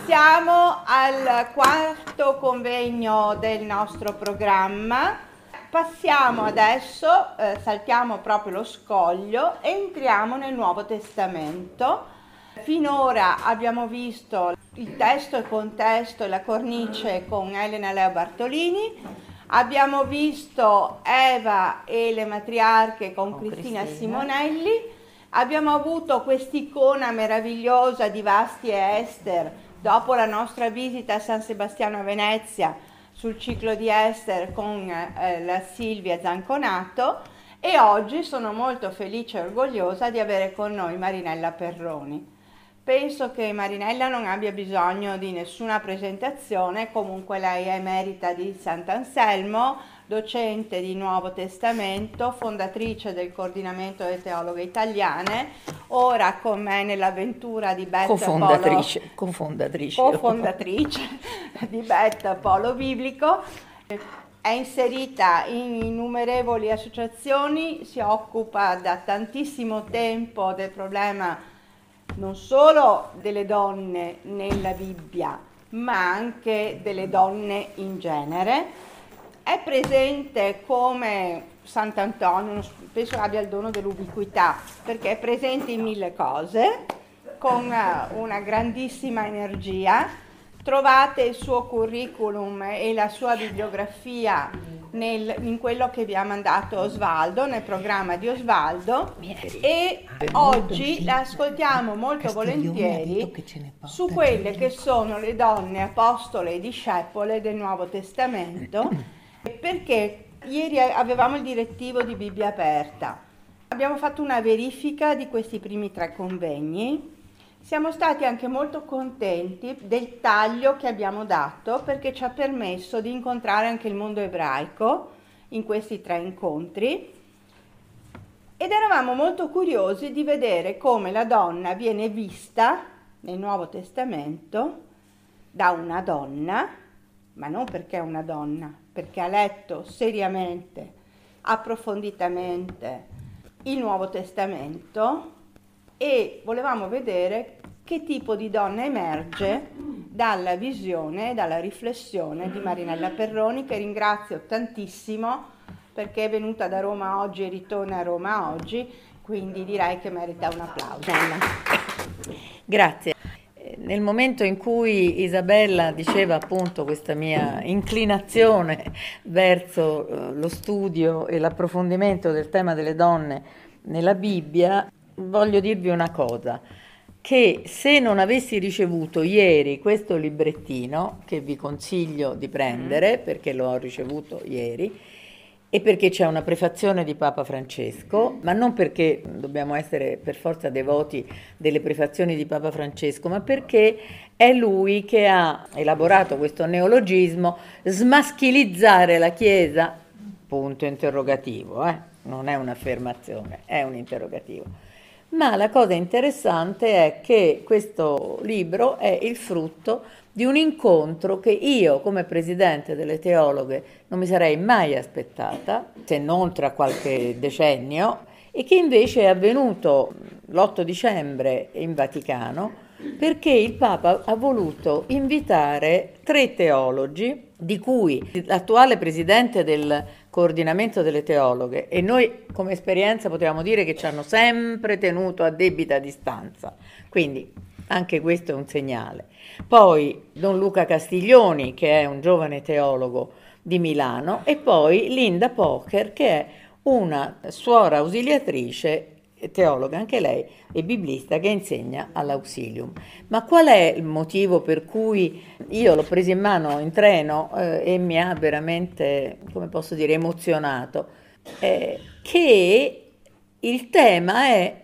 Siamo al quarto convegno del nostro programma. Passiamo adesso, saltiamo proprio lo scoglio e entriamo nel Nuovo Testamento. Finora abbiamo visto il testo, il contesto e la cornice con Elena Leo Bartolini. Abbiamo visto Eva e le matriarche con Cristina Simonelli. Abbiamo avuto quest'icona meravigliosa di Vasti e Ester dopo la nostra visita a San Sebastiano a Venezia sul ciclo di Ester con la Silvia Zanconato, e oggi sono molto felice e orgogliosa di avere con noi Marinella Perroni. Penso che Marinella non abbia bisogno di nessuna presentazione, comunque lei è emerita di Sant'Anselmo, docente di Nuovo Testamento, fondatrice del Coordinamento delle Teologhe Italiane, ora con me nell'avventura di Betta cofondatrice di Betta Polo Biblico. È inserita in innumerevoli associazioni, si occupa da tantissimo tempo del problema non solo delle donne nella Bibbia, ma anche delle donne in genere. È presente come Sant'Antonio, penso abbia il dono dell'ubiquità, perché è presente in mille cose, con una grandissima energia. Trovate il suo curriculum e la sua bibliografia in quello che vi ha mandato Osvaldo, nel programma di Osvaldo, e oggi la ascoltiamo molto volentieri su quelle che sono le donne apostole e discepole del Nuovo Testamento, perché ieri avevamo il direttivo di Bibbia Aperta. Abbiamo fatto una verifica di questi primi 3 convegni. Siamo stati anche molto contenti del taglio che abbiamo dato, perché ci ha permesso di incontrare anche il mondo ebraico in questi 3 incontri, ed eravamo molto curiosi di vedere come la donna viene vista nel Nuovo Testamento da una donna, ma non perché è una donna, perché ha letto seriamente, approfonditamente il Nuovo Testamento, e volevamo vedere che tipo di donna emerge dalla visione, dalla riflessione di Marinella Perroni, che ringrazio tantissimo perché è venuta da Roma oggi e ritorna a Roma oggi, quindi direi che merita un applauso. Grazie. Nel momento in cui Isabella diceva appunto questa mia inclinazione verso lo studio e l'approfondimento del tema delle donne nella Bibbia, voglio dirvi una cosa, che se non avessi ricevuto ieri questo librettino, che vi consiglio di prendere perché l'ho ricevuto ieri, e perché c'è una prefazione di Papa Francesco, ma non perché dobbiamo essere per forza devoti delle prefazioni di Papa Francesco, ma perché è lui che ha elaborato questo neologismo, smaschilizzare la Chiesa, punto interrogativo, non è un'affermazione, è un interrogativo. Ma la cosa interessante è che questo libro è il frutto di un incontro che io, come presidente delle teologhe, non mi sarei mai aspettata, se non tra qualche decennio, e che invece è avvenuto l'8 dicembre in Vaticano, perché il Papa ha voluto invitare 3 teologi, di cui l'attuale presidente del Coordinamento delle Teologhe, e noi come esperienza potevamo dire che ci hanno sempre tenuto a debita distanza, quindi anche questo è un segnale. Poi Don Luca Castiglioni, che è un giovane teologo di Milano, e poi Linda Pocher, che è una suora ausiliatrice, teologa anche lei e biblista, che insegna all'Auxilium. Ma qual è il motivo per cui io l'ho preso in mano in treno e mi ha veramente, come posso dire, emozionato? Che il tema è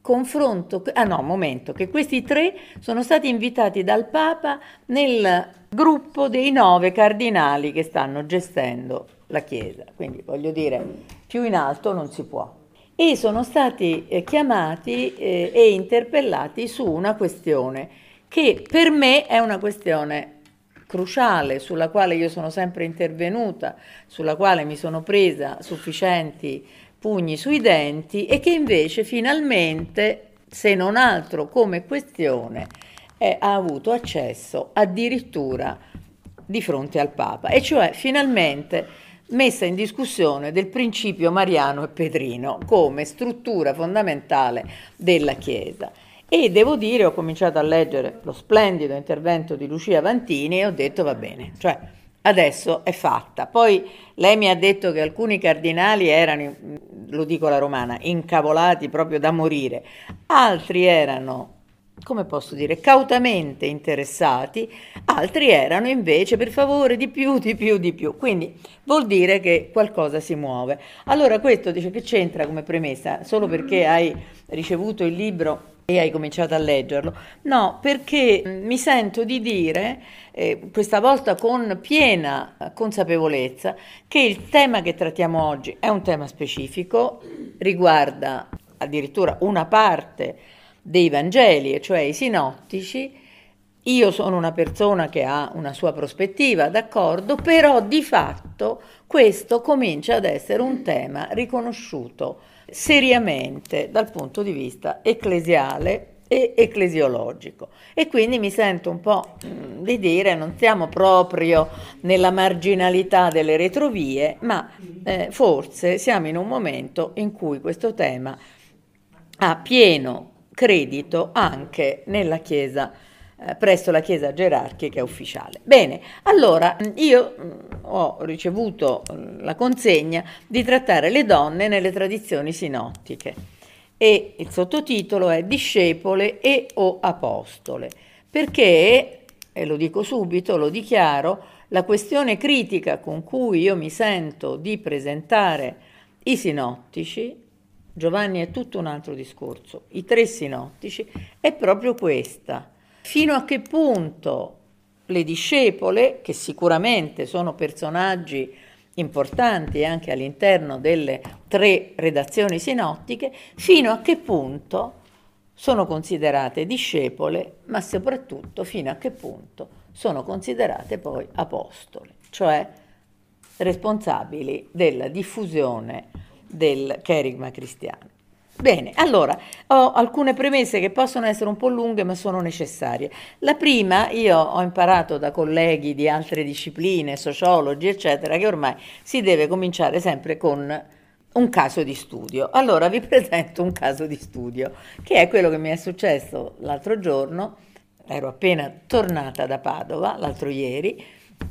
che questi 3 sono stati invitati dal Papa nel gruppo dei 9 cardinali che stanno gestendo la Chiesa, quindi voglio dire, più in alto non si può. E sono stati chiamati e interpellati su una questione che per me è una questione cruciale, sulla quale io sono sempre intervenuta, sulla quale mi sono presa sufficienti pugni sui denti, e che invece finalmente, se non altro come questione, ha avuto accesso addirittura di fronte al Papa, e cioè finalmente messa in discussione del principio mariano e pedrino come struttura fondamentale della Chiesa. E devo dire, ho cominciato a leggere lo splendido intervento di Lucia Vantini e ho detto va bene, cioè adesso è fatta. Poi lei mi ha detto che alcuni cardinali erano, lo dico alla romana, incavolati proprio da morire, altri erano, come posso dire, cautamente interessati, altri erano invece per favore di più, di più, di più. Quindi vuol dire che qualcosa si muove. Allora questo dice che c'entra come premessa, solo perché hai ricevuto il libro e hai cominciato a leggerlo? No, perché mi sento di dire, questa volta con piena consapevolezza, che il tema che trattiamo oggi è un tema specifico, riguarda addirittura una parte dei Vangeli, e cioè i sinottici. Io sono una persona che ha una sua prospettiva, d'accordo, però di fatto questo comincia ad essere un tema riconosciuto seriamente dal punto di vista ecclesiale e ecclesiologico, e quindi mi sento un po' di dire non siamo proprio nella marginalità delle retrovie, ma forse siamo in un momento in cui questo tema ha pieno credito anche nella Chiesa, presso la Chiesa gerarchica ufficiale. Bene, allora io ho ricevuto la consegna di trattare le donne nelle tradizioni sinottiche e il sottotitolo è Discepole e o Apostole, perché, e lo dico subito, lo dichiaro, la questione critica con cui io mi sento di presentare i sinottici, Giovanni è tutto un altro discorso, i tre sinottici, è proprio questa. Fino a che punto le discepole, che sicuramente sono personaggi importanti anche all'interno delle tre redazioni sinottiche, fino a che punto sono considerate discepole, ma soprattutto fino a che punto sono considerate poi apostole, cioè responsabili della diffusione del cherigma cristiano. Bene, allora, ho alcune premesse che possono essere un po' lunghe ma sono necessarie. La prima, io ho imparato da colleghi di altre discipline, sociologi, eccetera, che ormai si deve cominciare sempre con un caso di studio. Allora vi presento un caso di studio, che è quello che mi è successo l'altro giorno. Ero appena tornata da Padova, l'altro ieri,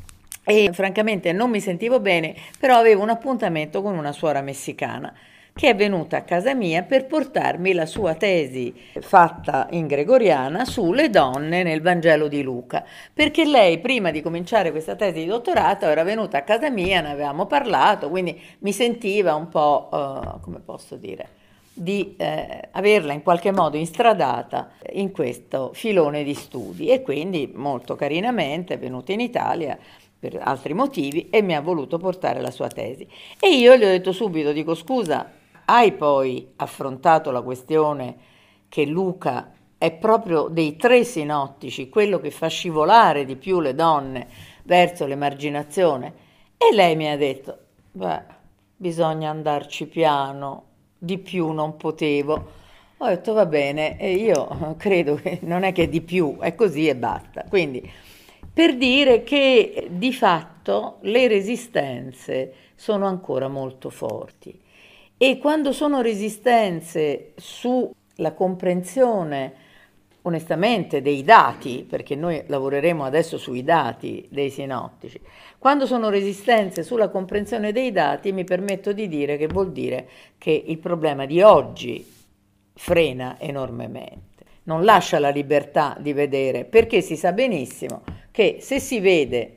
e francamente non mi sentivo bene, però avevo un appuntamento con una suora messicana che è venuta a casa mia per portarmi la sua tesi fatta in gregoriana sulle donne nel Vangelo di Luca, perché lei prima di cominciare questa tesi di dottorato era venuta a casa mia, ne avevamo parlato, quindi mi sentiva un po', come posso dire, di averla in qualche modo instradata in questo filone di studi, e quindi molto carinamente è venuta in Italia per altri motivi e mi ha voluto portare la sua tesi. E io gli ho detto subito, dico scusa, hai poi affrontato la questione che Luca è proprio dei tre sinottici quello che fa scivolare di più le donne verso l'emarginazione? E lei mi ha detto, beh, bisogna andarci piano, di più non potevo. Ho detto va bene, e io credo che non è che di più, è così e basta. Quindi per dire che di fatto le resistenze sono ancora molto forti, e quando sono resistenze sulla comprensione onestamente dei dati, perché noi lavoreremo adesso sui dati dei sinottici, quando sono resistenze sulla comprensione dei dati, mi permetto di dire che vuol dire che il problema di oggi frena enormemente, non lascia la libertà di vedere, perché si sa benissimo che se si vede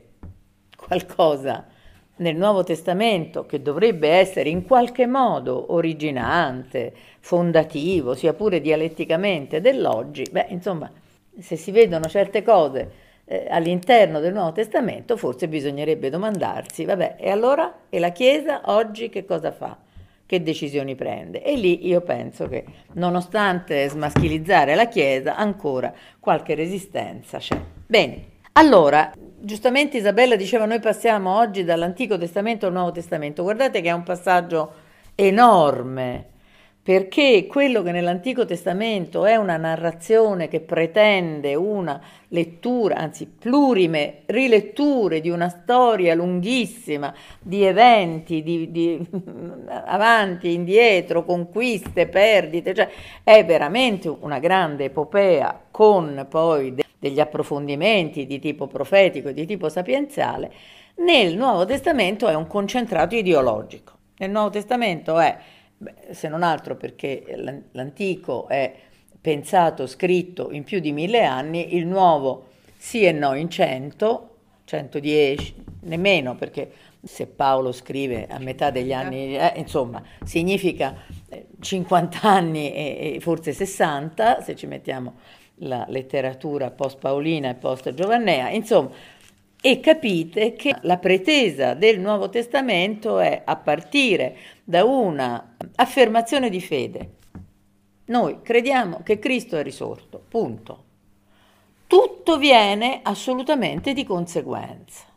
qualcosa nel Nuovo Testamento che dovrebbe essere in qualche modo originante, fondativo, sia pure dialetticamente dell'oggi, beh, insomma, se si vedono certe cose all'interno del Nuovo Testamento, forse bisognerebbe domandarsi, vabbè, e allora? E la Chiesa oggi che cosa fa? Che decisioni prende? E lì io penso che, nonostante smaschilizzare la Chiesa, ancora qualche resistenza c'è. Bene, allora, giustamente Isabella diceva, noi passiamo oggi dall'Antico Testamento al Nuovo Testamento. Guardate che è un passaggio enorme, perché quello che nell'Antico Testamento è una narrazione che pretende una lettura, anzi plurime riletture di una storia lunghissima, di eventi, di avanti, indietro, conquiste, perdite, cioè è veramente una grande epopea con poi degli approfondimenti di tipo profetico e di tipo sapienziale. Nel Nuovo Testamento è un concentrato ideologico. Nel Nuovo Testamento è, se non altro perché l'antico è pensato, scritto in più di 1000 anni, il nuovo sì e no in 100, 110, nemmeno, perché se Paolo scrive a metà degli anni, insomma, significa 50 anni e forse 60, se ci mettiamo la letteratura post-paolina e post-giovannea, insomma. E capite che la pretesa del Nuovo Testamento è a partire da una affermazione di fede. Noi crediamo che Cristo è risorto, punto. Tutto viene assolutamente di conseguenza.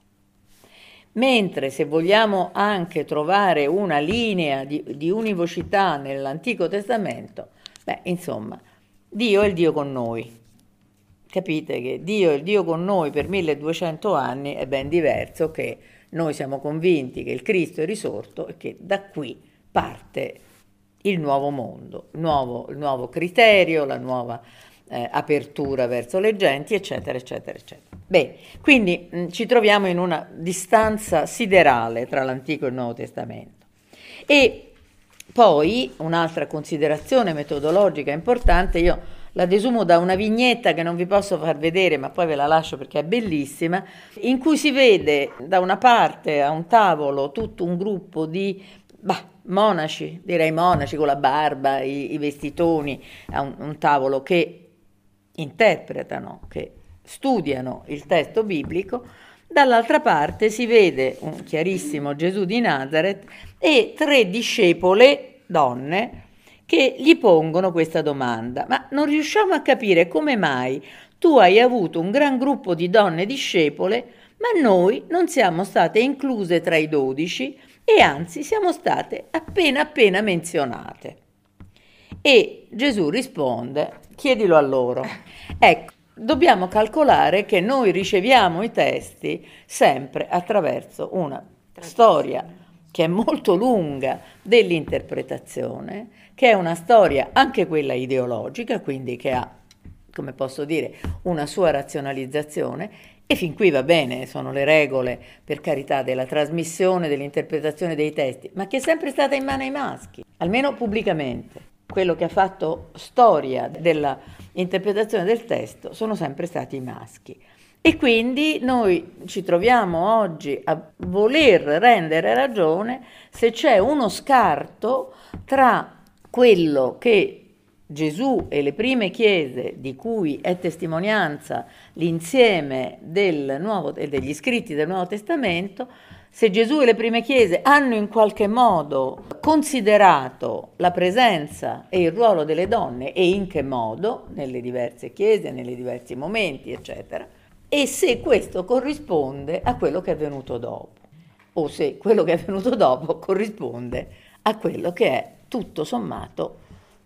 Mentre se vogliamo anche trovare una linea di univocità nell'Antico Testamento, insomma, Dio è il Dio con noi. Capite che Dio è il Dio con noi per 1200 anni è ben diverso che noi siamo convinti che il Cristo è risorto e che da qui parte il nuovo mondo, il nuovo criterio, la nuova apertura verso le genti, eccetera, eccetera, eccetera. Bene, quindi ci troviamo in una distanza siderale tra l'Antico e il Nuovo Testamento. E poi un'altra considerazione metodologica importante, io la desumo da una vignetta che non vi posso far vedere, ma poi ve la lascio perché è bellissima, in cui si vede da una parte a un tavolo tutto un gruppo di monaci, direi monaci con la barba, i vestitoni, a un tavolo che interpretano, che studiano il testo biblico. Dall'altra parte si vede un chiarissimo Gesù di Nazaret e 3 discepole, donne, che gli pongono questa domanda: ma non riusciamo a capire come mai tu hai avuto un gran gruppo di donne discepole, ma noi non siamo state incluse tra i 12 e anzi siamo state appena menzionate. E Gesù risponde: chiedilo a loro. Ecco, dobbiamo calcolare che noi riceviamo i testi sempre attraverso una storia che è molto lunga dell'interpretazione, che è una storia anche quella ideologica, quindi che ha, come posso dire, una sua razionalizzazione, e fin qui va bene, sono le regole, per carità, della trasmissione, dell'interpretazione dei testi, ma che è sempre stata in mano ai maschi, almeno pubblicamente. Quello che ha fatto storia della interpretazione del testo sono sempre stati i maschi. E quindi noi ci troviamo oggi a voler rendere ragione se c'è uno scarto tra quello che Gesù e le prime chiese, di cui è testimonianza l'insieme degli scritti del Nuovo Testamento, se Gesù e le prime chiese hanno in qualche modo considerato la presenza e il ruolo delle donne e in che modo, nelle diverse chiese, nei diversi momenti, eccetera, e se questo corrisponde a quello che è venuto dopo, o se quello che è venuto dopo corrisponde a quello che è tutto sommato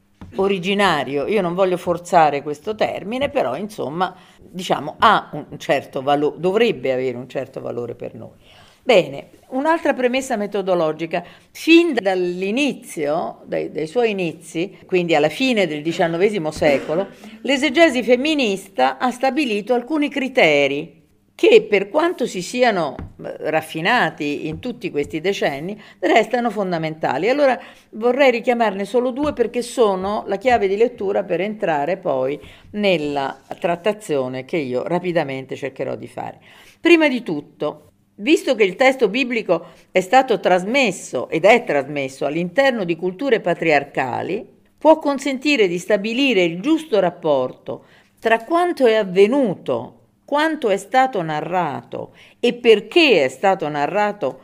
originario. Io non voglio forzare questo termine, però insomma, diciamo, ha un certo valore, dovrebbe avere un certo valore per noi. Bene, un'altra premessa metodologica: fin dall'inizio, dai suoi inizi, quindi alla fine del XIX secolo, l'esegesi femminista ha stabilito alcuni criteri che, per quanto si siano raffinati in tutti questi decenni, restano fondamentali. Allora vorrei richiamarne solo 2 perché sono la chiave di lettura per entrare poi nella trattazione che io rapidamente cercherò di fare. Prima di tutto, visto che il testo biblico è stato trasmesso ed è trasmesso all'interno di culture patriarcali, può consentire di stabilire il giusto rapporto tra quanto è avvenuto, quanto è stato narrato e perché è stato narrato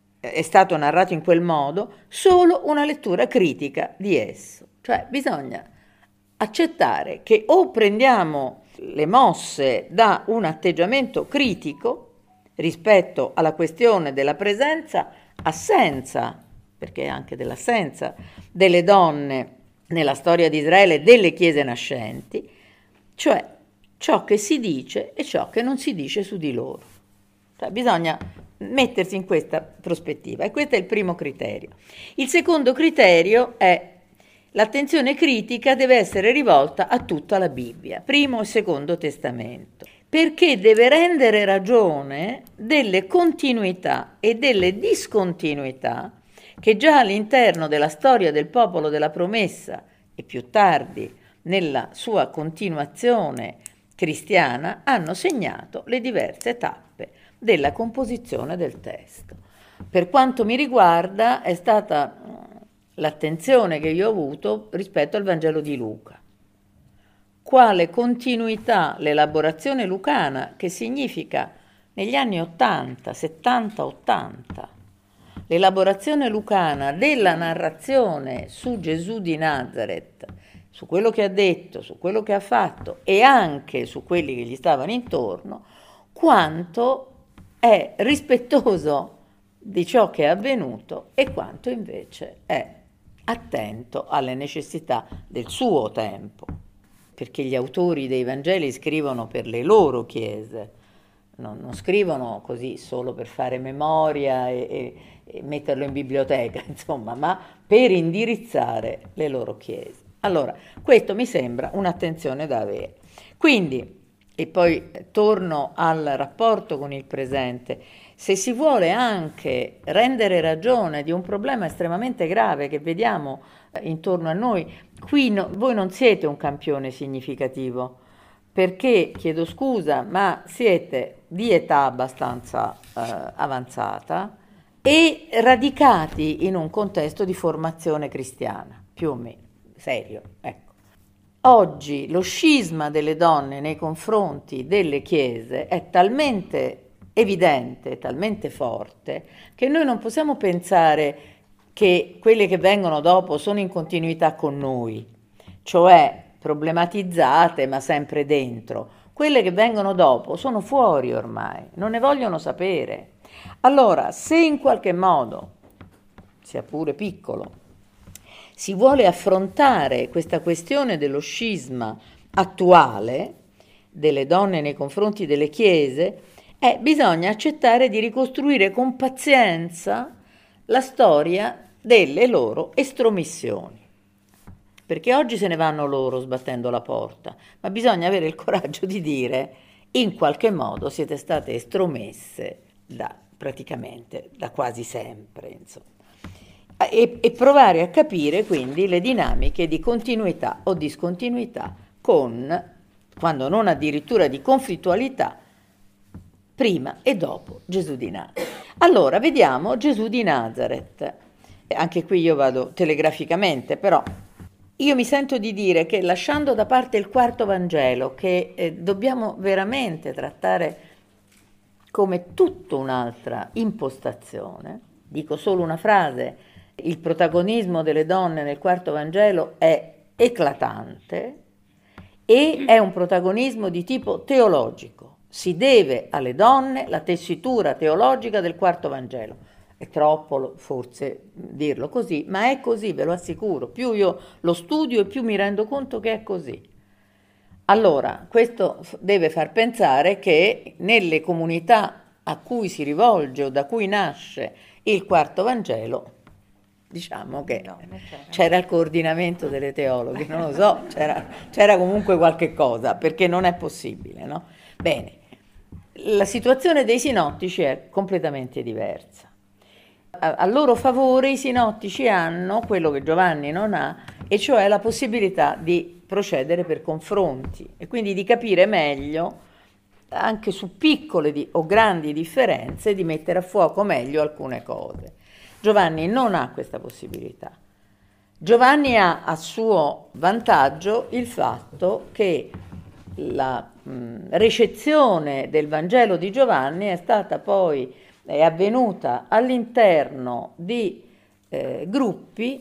in quel modo, solo una lettura critica di esso. Cioè bisogna accettare che o prendiamo le mosse da un atteggiamento critico rispetto alla questione della presenza-assenza, perché anche dell'assenza delle donne nella storia di Israele e delle chiese nascenti, cioè ciò che si dice e ciò che non si dice su di loro. Cioè, bisogna mettersi in questa prospettiva, e questo è il primo criterio. Il secondo criterio è l'attenzione critica deve essere rivolta a tutta la Bibbia, Primo e Secondo Testamento, perché deve rendere ragione delle continuità e delle discontinuità che già all'interno della storia del popolo della promessa e più tardi nella sua continuazione cristiana hanno segnato le diverse tappe della composizione del testo. Per quanto mi riguarda è stata l'attenzione che io ho avuto rispetto al Vangelo di Luca. Quale continuità l'elaborazione lucana, che significa negli anni 80, 70, 80, l'elaborazione lucana della narrazione su Gesù di Nazareth, su quello che ha detto, su quello che ha fatto e anche su quelli che gli stavano intorno, quanto è rispettoso di ciò che è avvenuto e quanto invece è attento alle necessità del suo tempo, perché gli autori dei Vangeli scrivono per le loro chiese, non scrivono così solo per fare memoria e metterlo in biblioteca, insomma, ma per indirizzare le loro chiese. Allora, questo mi sembra un'attenzione da avere. Quindi, e poi torno al rapporto con il presente, se si vuole anche rendere ragione di un problema estremamente grave che vediamo intorno a noi, qui voi non siete un campione significativo, perché, chiedo scusa, ma siete di età abbastanza avanzata e radicati in un contesto di formazione cristiana, più o meno, serio, ecco. Oggi lo scisma delle donne nei confronti delle chiese è talmente evidente, talmente forte, che noi non possiamo pensare che quelle che vengono dopo sono in continuità con noi, cioè problematizzate ma sempre dentro. Quelle che vengono dopo sono fuori ormai, non ne vogliono sapere. Allora, se in qualche modo, sia pure piccolo, si vuole affrontare questa questione dello scisma attuale delle donne nei confronti delle chiese, bisogna accettare di ricostruire con pazienza la storia delle loro estromissioni. Perché oggi se ne vanno loro sbattendo la porta, ma bisogna avere il coraggio di dire in qualche modo siete state estromesse praticamente da quasi sempre, insomma. E provare a capire quindi le dinamiche di continuità o discontinuità quando non addirittura di conflittualità, prima e dopo Gesù di Nazareth. Allora, vediamo Gesù di Nazareth. Anche qui io vado telegraficamente, però io mi sento di dire che lasciando da parte il quarto Vangelo, che dobbiamo veramente trattare come tutta un'altra impostazione, dico solo una frase: il protagonismo delle donne nel quarto Vangelo è eclatante e è un protagonismo di tipo teologico. Si deve alle donne la tessitura teologica del quarto Vangelo. È troppo forse dirlo così, ma è così, ve lo assicuro. Più io lo studio e più mi rendo conto che è così. Allora, questo deve far pensare che nelle comunità a cui si rivolge o da cui nasce il quarto Vangelo, diciamo che c'era il coordinamento delle teologhe, non lo so, c'era comunque qualche cosa, perché non è possibile, no? Bene, la situazione dei sinottici è completamente diversa. A loro favore i sinottici hanno quello che Giovanni non ha, e cioè la possibilità di procedere per confronti e quindi di capire meglio, anche su piccole o grandi differenze, di mettere a fuoco meglio alcune cose. Giovanni non ha questa possibilità. Giovanni ha a suo vantaggio il fatto che la recezione del Vangelo di Giovanni è avvenuta all'interno di gruppi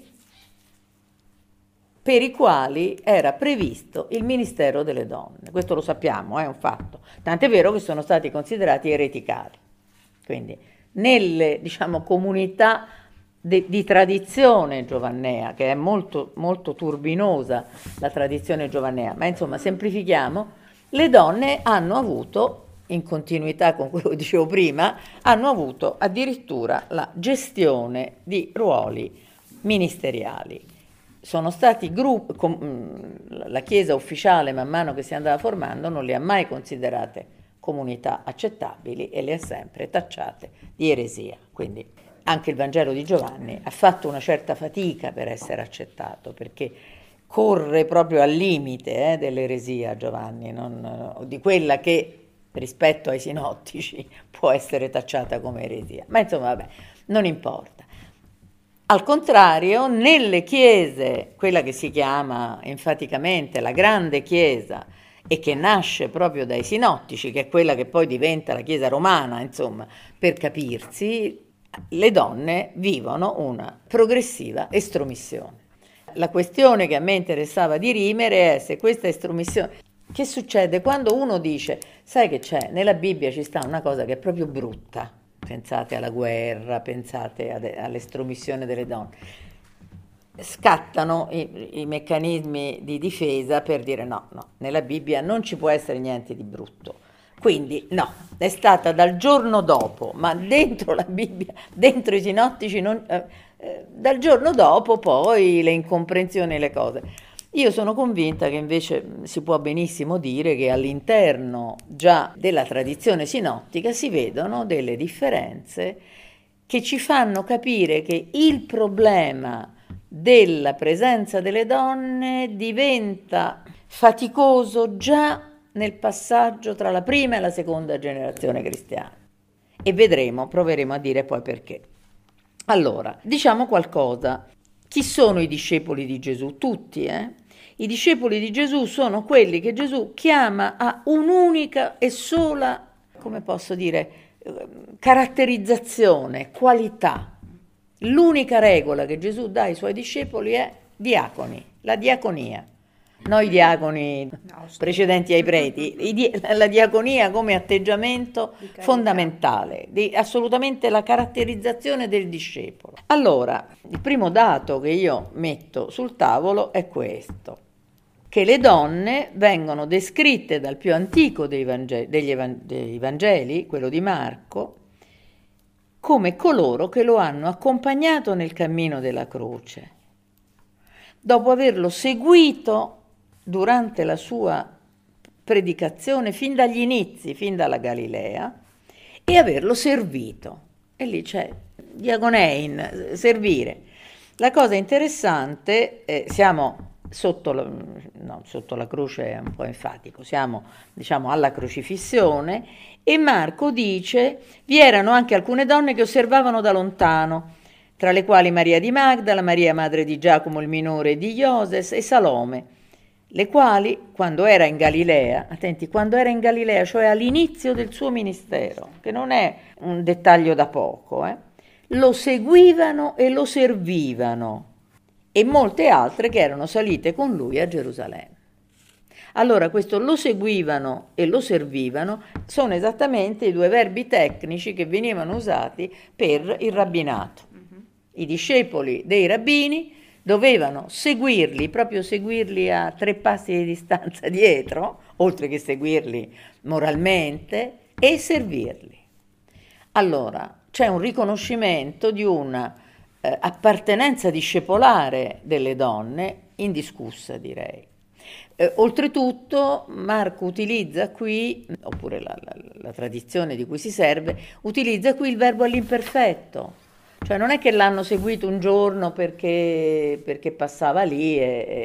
per i quali era previsto il ministero delle donne. Questo lo sappiamo, è un fatto. Tant'è vero che sono stati considerati ereticali. Quindi nelle, comunità di tradizione giovannea, che è molto, molto turbinosa la tradizione giovannea, ma insomma semplifichiamo, le donne hanno avuto, in continuità con quello che dicevo prima, hanno avuto addirittura la gestione di ruoli ministeriali. Sono stati gruppi, la Chiesa ufficiale man mano che si andava formando non le ha mai considerate comunità accettabili e le ha sempre tacciate di eresia. Quindi anche il Vangelo di Giovanni ha fatto una certa fatica per essere accettato, perché corre proprio al limite dell'eresia Giovanni, di quella che rispetto ai sinottici può essere tacciata come eresia. Ma insomma, vabbè, non importa. Al contrario, nelle chiese, quella che si chiama enfaticamente la grande chiesa e che nasce proprio dai sinottici, che è quella che poi diventa la chiesa romana, insomma, per capirsi, le donne vivono una progressiva estromissione. La questione che a me interessava dirimere è se questa estromissione... Che succede quando uno dice, sai che c'è, nella Bibbia ci sta una cosa che è proprio brutta, pensate alla guerra, pensate all'estromissione delle donne, scattano i meccanismi di difesa per dire no, nella Bibbia non ci può essere niente di brutto. Quindi no, è stata dal giorno dopo, ma dentro la Bibbia, dentro i sinottici, dal giorno dopo poi le incomprensioni e le cose. Io sono convinta che invece si può benissimo dire che all'interno già della tradizione sinottica si vedono delle differenze che ci fanno capire che il problema della presenza delle donne diventa faticoso già nel passaggio tra la prima e la seconda generazione cristiana. E vedremo, proveremo a dire poi perché. Allora, diciamo qualcosa. Chi sono i discepoli di Gesù? Tutti, I discepoli di Gesù sono quelli che Gesù chiama a un'unica e sola, come posso dire, caratterizzazione, qualità. L'unica regola che Gesù dà ai suoi discepoli è diaconi, la diaconia. Non i diaconi precedenti ai preti, la diaconia come atteggiamento fondamentale, assolutamente la caratterizzazione del discepolo. Allora, il primo dato che io metto sul tavolo è questo, che le donne vengono descritte dal più antico dei Vangeli, quello di Marco, come coloro che lo hanno accompagnato nel cammino della croce, dopo averlo seguito durante la sua predicazione fin dagli inizi, fin dalla Galilea, e averlo servito. E lì c'è diaconein, servire. La cosa interessante, siamo sotto la croce, è un po' enfatico, siamo diciamo alla crocifissione, e Marco dice, vi erano anche alcune donne che osservavano da lontano, tra le quali Maria di Magdala, Maria madre di Giacomo il minore e di Ioses e Salome, le quali, quando era in Galilea, attenti, quando era in Galilea, cioè all'inizio del suo ministero, che non è un dettaglio da poco, lo seguivano e lo servivano, e molte altre che erano salite con lui a Gerusalemme. Allora, questo lo seguivano e lo servivano sono esattamente i due verbi tecnici che venivano usati per il rabbinato. I discepoli dei rabbini dovevano seguirli, proprio seguirli a 3 passi di distanza dietro, oltre che seguirli moralmente, e servirli. Allora, c'è un riconoscimento di una appartenenza discepolare delle donne indiscussa, direi. Oltretutto Marco utilizza qui, oppure la tradizione di cui si serve, utilizza qui il verbo all'imperfetto. Cioè non è che l'hanno seguito un giorno perché passava lì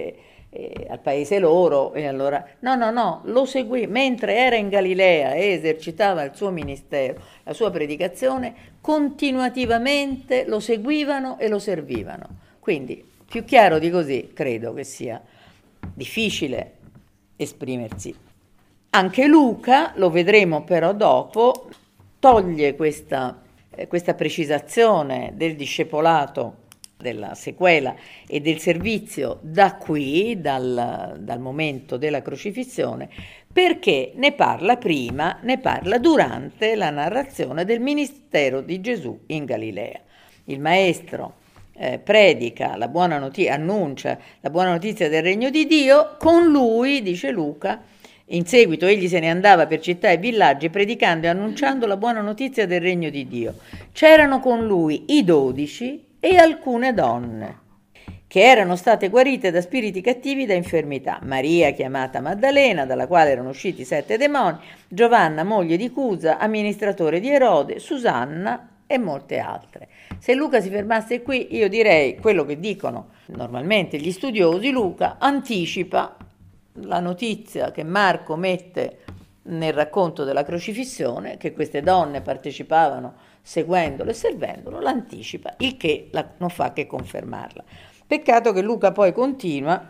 al paese loro e allora... No, lo seguì mentre era in Galilea e esercitava il suo ministero, la sua predicazione, continuativamente lo seguivano e lo servivano. Quindi più chiaro di così credo che sia difficile esprimersi. Anche Luca, lo vedremo però dopo, toglie questa precisazione del discepolato, della sequela e del servizio da qui, dal momento della crocifissione, perché ne parla prima, ne parla durante la narrazione del ministero di Gesù in Galilea. Il maestro predica la buona notizia, annuncia la buona notizia del regno di Dio, con lui, dice Luca, in seguito egli se ne andava per città e villaggi predicando e annunciando la buona notizia del regno di Dio. C'erano con lui i 12 e alcune donne che erano state guarite da spiriti cattivi, da infermità. Maria, chiamata Maddalena, dalla quale erano usciti 7 demoni, Giovanna, moglie di Cusa, amministratore di Erode, Susanna e molte altre. Se Luca si fermasse qui, io direi quello che dicono normalmente gli studiosi. Luca anticipa la notizia che Marco mette nel racconto della crocifissione, che queste donne partecipavano seguendolo e servendolo, l'anticipa, il che non fa che confermarla. Peccato che Luca poi continua,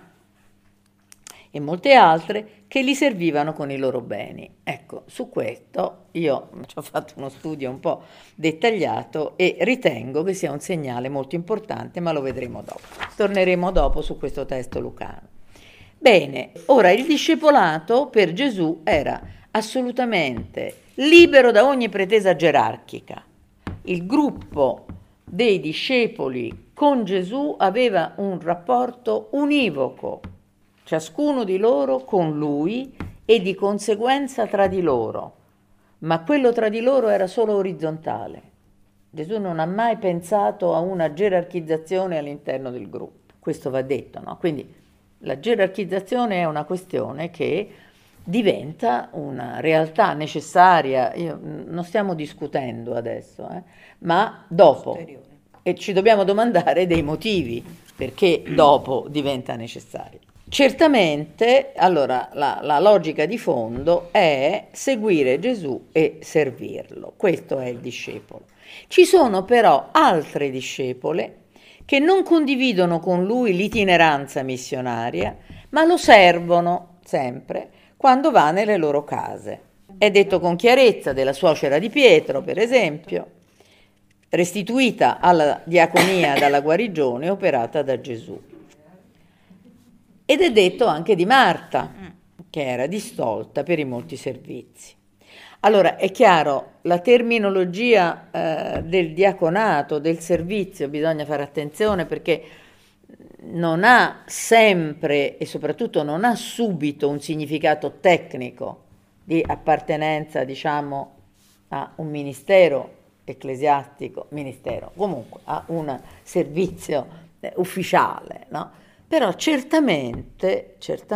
e molte altre, che li servivano con i loro beni. Ecco, su questo io ci ho fatto uno studio un po' dettagliato e ritengo che sia un segnale molto importante, ma lo vedremo dopo. Torneremo dopo su questo testo lucano. Bene, ora il discepolato per Gesù era assolutamente libero da ogni pretesa gerarchica. Il gruppo dei discepoli con Gesù aveva un rapporto univoco, ciascuno di loro con lui e di conseguenza tra di loro, ma quello tra di loro era solo orizzontale. Gesù non ha mai pensato a una gerarchizzazione all'interno del gruppo, questo va detto, no? Quindi la gerarchizzazione è una questione che diventa una realtà necessaria, non stiamo discutendo adesso, ma dopo. E ci dobbiamo domandare dei motivi perché dopo diventa necessario. Certamente, allora, la logica di fondo è seguire Gesù e servirlo. Questo è il discepolo. Ci sono però altre discepole che non condividono con lui l'itineranza missionaria, ma lo servono sempre quando va nelle loro case. È detto con chiarezza della suocera di Pietro, per esempio, restituita alla diaconia dalla guarigione operata da Gesù. Ed è detto anche di Marta, che era distolta per i molti servizi. Allora, è chiaro, la terminologia del diaconato, del servizio, bisogna fare attenzione perché non ha sempre e soprattutto non ha subito un significato tecnico di appartenenza, diciamo, a un ministero ecclesiastico, comunque a un servizio ufficiale, no? Però certamente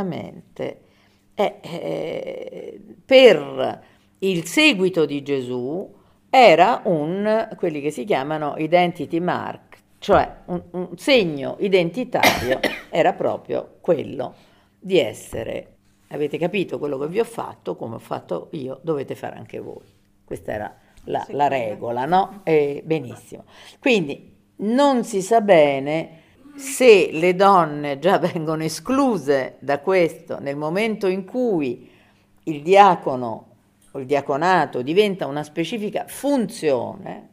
per il seguito di Gesù era quelli che si chiamano identity mark, cioè un segno identitario era proprio quello di essere, avete capito quello che vi ho fatto, come ho fatto io, dovete fare anche voi. Questa era la regola, no? Benissimo. Quindi non si sa bene se le donne già vengono escluse da questo nel momento in cui il diacono o il diaconato diventa una specifica funzione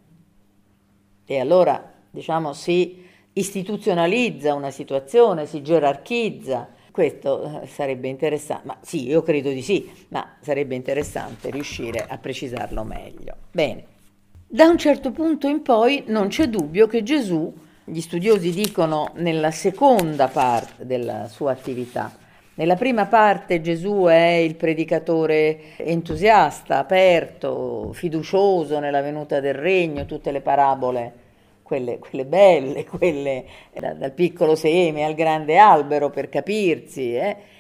e allora, diciamo, si istituzionalizza una situazione, si gerarchizza. Questo sarebbe interessante, ma sì, io credo di sì, ma sarebbe interessante riuscire a precisarlo meglio. Bene, da un certo punto in poi non c'è dubbio che Gesù, gli studiosi dicono nella seconda parte della sua attività, nella prima parte Gesù è il predicatore entusiasta, aperto, fiducioso nella venuta del regno, tutte le parabole, quelle belle, quelle dal piccolo seme al grande albero, per capirsi.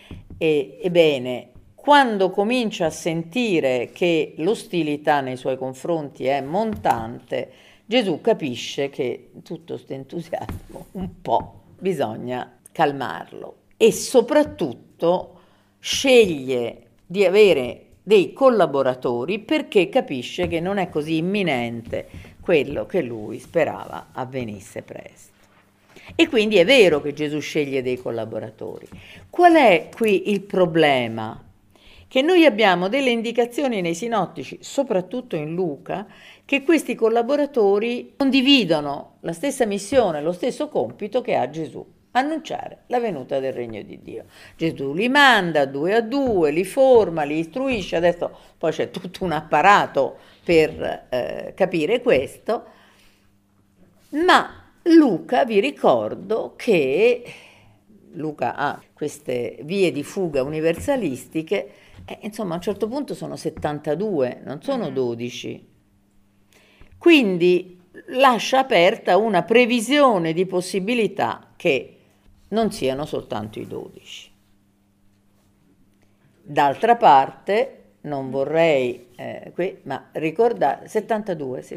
Ebbene, quando comincia a sentire che l'ostilità nei suoi confronti è montante, Gesù capisce che tutto questo entusiasmo un po' bisogna calmarlo e soprattutto sceglie di avere dei collaboratori perché capisce che non è così imminente quello che lui sperava avvenisse presto. E quindi è vero che Gesù sceglie dei collaboratori. Qual è qui il problema? Che noi abbiamo delle indicazioni nei sinottici, soprattutto in Luca, che questi collaboratori condividono la stessa missione, lo stesso compito che ha Gesù, annunciare la venuta del regno di Dio. Gesù li manda 2 a 2, li forma, li istruisce, adesso poi c'è tutto un apparato per capire questo, ma Luca, vi ricordo che Luca ha queste vie di fuga universalistiche, insomma a un certo punto sono 72, non sono 12. Quindi lascia aperta una previsione di possibilità che non siano soltanto i 12. D'altra parte, non vorrei ma ricordare 72, sì.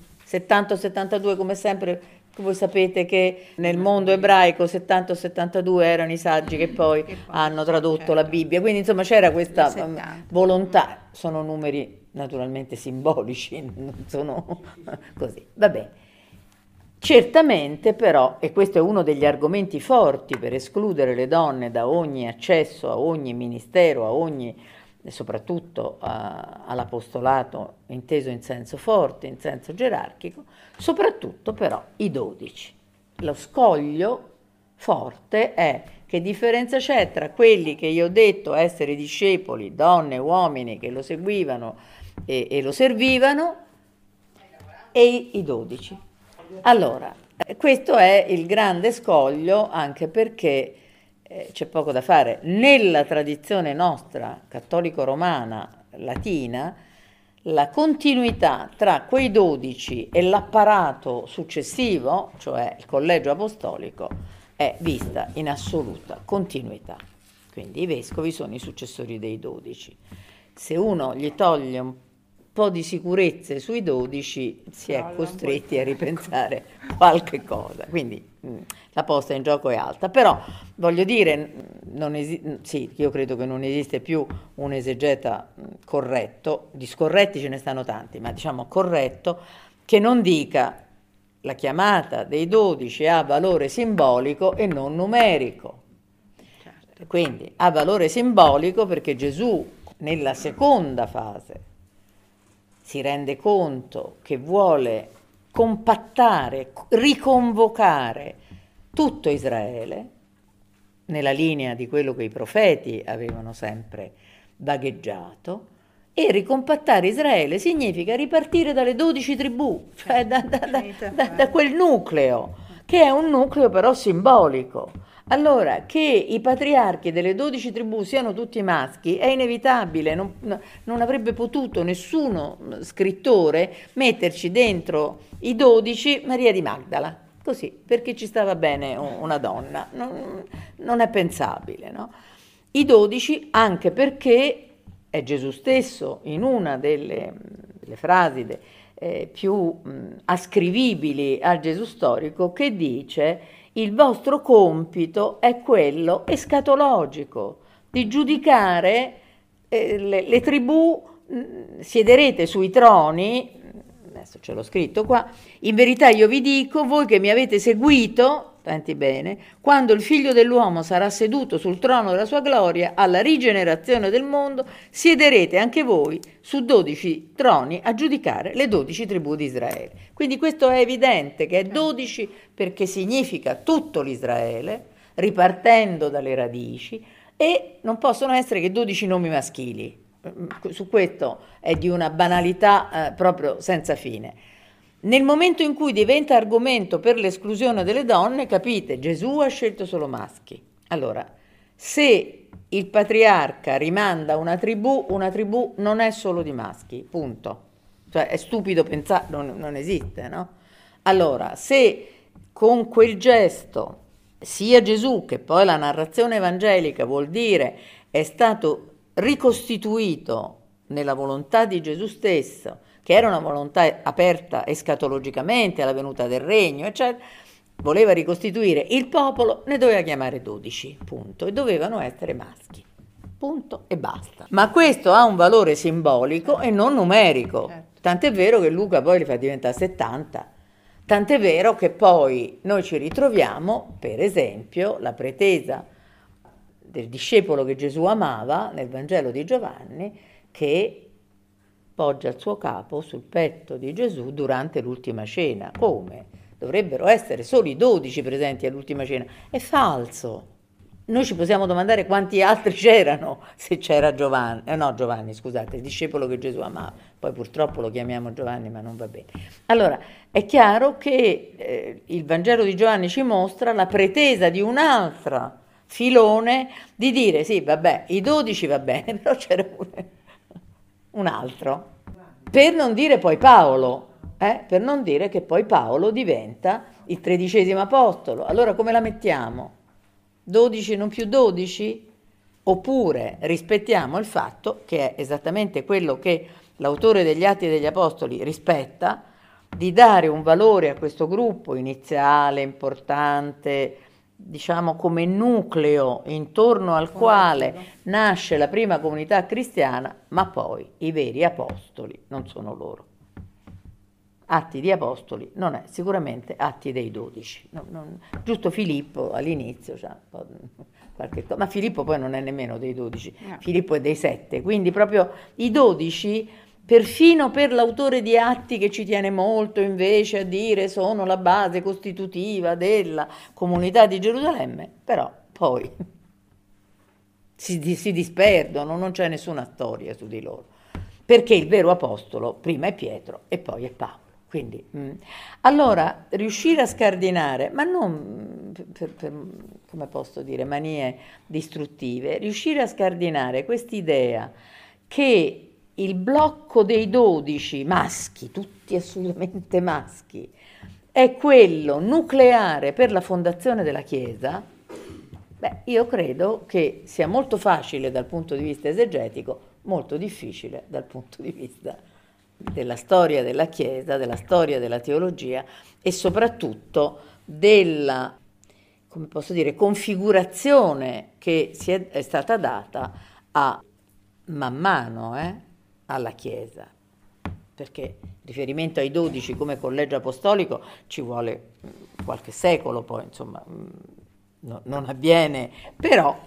70-72, come sempre, voi sapete che nel mondo ebraico 70-72 erano i saggi che poi hanno tradotto la Bibbia, quindi insomma c'era questa volontà, sono numeri naturalmente simbolici, non sono così, va bene. Certamente però, e questo è uno degli argomenti forti per escludere le donne da ogni accesso a ogni ministero, a ogni, soprattutto all'apostolato inteso in senso forte, in senso gerarchico, soprattutto però i 12. Lo scoglio forte è che differenza c'è tra quelli che io ho detto essere discepoli, donne e uomini che lo seguivano e lo servivano, e i 12. Allora, questo è il grande scoglio, anche perché c'è poco da fare. Nella tradizione nostra, cattolico-romana, latina, la continuità tra quei 12 e l'apparato successivo, cioè il collegio apostolico, è vista in assoluta continuità. Quindi i vescovi sono i successori dei 12. Se uno gli toglie un po' di sicurezze sui 12 si è costretti a ripensare qualche cosa, quindi la posta in gioco è alta, però voglio dire, sì, io credo che non esiste più un esegeta corretto, di scorretti ce ne stanno tanti, ma diciamo corretto, che non dica la chiamata dei 12 ha valore simbolico e non numerico. Quindi ha valore simbolico perché Gesù nella seconda fase si rende conto che vuole compattare, riconvocare tutto Israele nella linea di quello che i profeti avevano sempre vagheggiato, e ricompattare Israele significa ripartire dalle 12 tribù, cioè da quel nucleo, che è un nucleo però simbolico. Allora, che i patriarchi delle 12 tribù siano tutti maschi è inevitabile, non avrebbe potuto nessuno scrittore metterci dentro i 12 Maria di Magdala, così, perché ci stava bene una donna, non è pensabile, no? I 12 anche perché è Gesù stesso in una delle frasi più ascrivibili al Gesù storico che dice: il vostro compito è quello escatologico, di giudicare le tribù, siederete sui troni, adesso ce l'ho scritto qua, in verità io vi dico, voi che mi avete seguito, senti bene, quando il figlio dell'uomo sarà seduto sul trono della sua gloria, alla rigenerazione del mondo, siederete anche voi su 12 troni a giudicare le 12 tribù di Israele. Quindi questo è evidente che è 12 perché significa tutto l'Israele, ripartendo dalle radici, e non possono essere che 12 nomi maschili. Su questo è di una banalità proprio senza fine. Nel momento in cui diventa argomento per l'esclusione delle donne, capite, Gesù ha scelto solo maschi. Allora, se il patriarca rimanda una tribù non è solo di maschi, punto. Cioè è stupido pensare, non esiste, no? Allora, se con quel gesto sia Gesù, che poi la narrazione evangelica vuol dire è stato ricostituito nella volontà di Gesù stesso, che era una volontà aperta escatologicamente alla venuta del regno, eccetera, voleva ricostituire il popolo, ne doveva chiamare 12, punto, e dovevano essere maschi, punto e basta. Ma questo ha un valore simbolico e non numerico, tant'è vero che Luca poi li fa diventare 70, tant'è vero che poi noi ci ritroviamo, per esempio, la pretesa del discepolo che Gesù amava nel Vangelo di Giovanni, che poggia il suo capo sul petto di Gesù durante l'ultima cena. Come? Dovrebbero essere solo i 12 presenti all'ultima cena. È falso. Noi ci possiamo domandare quanti altri c'erano, se c'era Giovanni, no Giovanni, scusate, il discepolo che Gesù amava, poi purtroppo lo chiamiamo Giovanni ma non va bene. Allora, è chiaro che il Vangelo di Giovanni ci mostra la pretesa di un altro filone di dire sì, vabbè, i 12 va bene, però c'era un altro. Per non dire poi Paolo, per non dire che poi Paolo diventa il 13° apostolo. Allora come la mettiamo? 12 non più 12? Oppure rispettiamo il fatto, che è esattamente quello che l'autore degli Atti degli Apostoli rispetta, di dare un valore a questo gruppo iniziale, importante, diciamo come nucleo intorno al quale nasce la prima comunità cristiana, ma poi i veri apostoli non sono loro. Atti di Apostoli non è sicuramente Atti dei 12. Giusto Filippo all'inizio, cioè, ma Filippo poi non è nemmeno dei 12, no. Filippo è dei 7, quindi proprio i 12, perfino per l'autore di Atti che ci tiene molto invece a dire sono la base costitutiva della comunità di Gerusalemme, però poi si disperdono, non c'è nessuna storia su di loro, perché il vero apostolo prima è Pietro e poi è Paolo. Quindi, allora, riuscire a scardinare, ma non per, come posso dire, manie distruttive, riuscire a scardinare quest'idea che il blocco dei 12 maschi, tutti assolutamente maschi, è quello nucleare per la fondazione della Chiesa, beh, io credo che sia molto facile dal punto di vista esegetico, molto difficile dal punto di vista della storia della Chiesa, della storia della teologia e soprattutto della, come posso dire, configurazione che è stata data man mano alla Chiesa, perché riferimento ai 12 come collegio apostolico ci vuole qualche secolo, poi insomma non avviene, però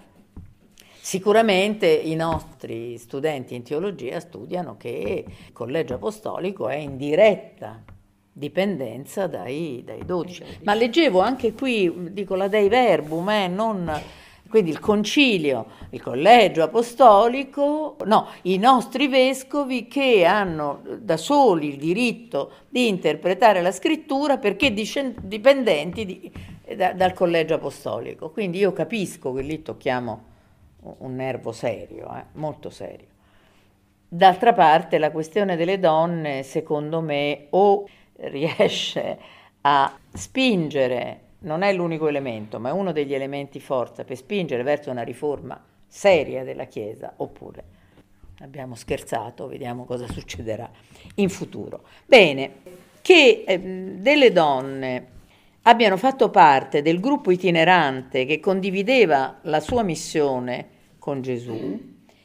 sicuramente i nostri studenti in teologia studiano che il collegio apostolico è in diretta dipendenza dai 12. Ma leggevo anche qui, dico la Dei Verbum, quindi il concilio, il collegio apostolico, no, i nostri vescovi che hanno da soli il diritto di interpretare la scrittura perché dipendenti dal collegio apostolico. Quindi io capisco che lì tocchiamo un nervo serio, molto serio. D'altra parte la questione delle donne, secondo me, o riesce a spingere, non è l'unico elemento, ma è uno degli elementi forza per spingere verso una riforma seria della Chiesa, oppure abbiamo scherzato, vediamo cosa succederà in futuro. Bene, che delle donne abbiano fatto parte del gruppo itinerante che condivideva la sua missione con Gesù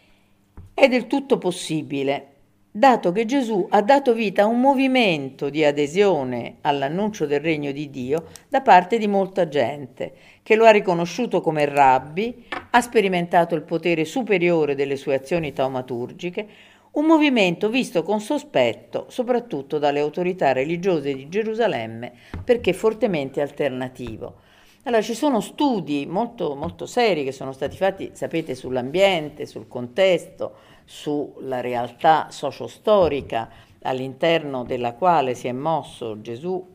è del tutto possibile, dato che Gesù ha dato vita a un movimento di adesione all'annuncio del regno di Dio da parte di molta gente, che lo ha riconosciuto come rabbi, ha sperimentato il potere superiore delle sue azioni taumaturgiche, un movimento visto con sospetto soprattutto dalle autorità religiose di Gerusalemme perché fortemente alternativo. Allora ci sono studi molto, molto seri che sono stati fatti, sapete, sull'ambiente, sul contesto, sulla realtà socio-storica all'interno della quale si è mosso Gesù,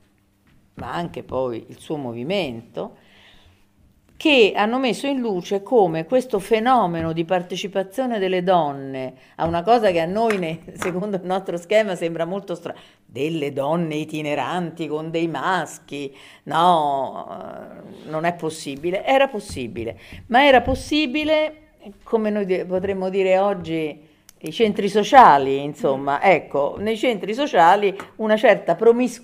ma anche poi il suo movimento, che hanno messo in luce come questo fenomeno di partecipazione delle donne a una cosa che a noi, secondo il nostro schema, sembra molto strano, delle donne itineranti con dei maschi, no, non è possibile, ma era possibile, come noi potremmo dire oggi, i centri sociali, insomma, ecco, nei centri sociali una certa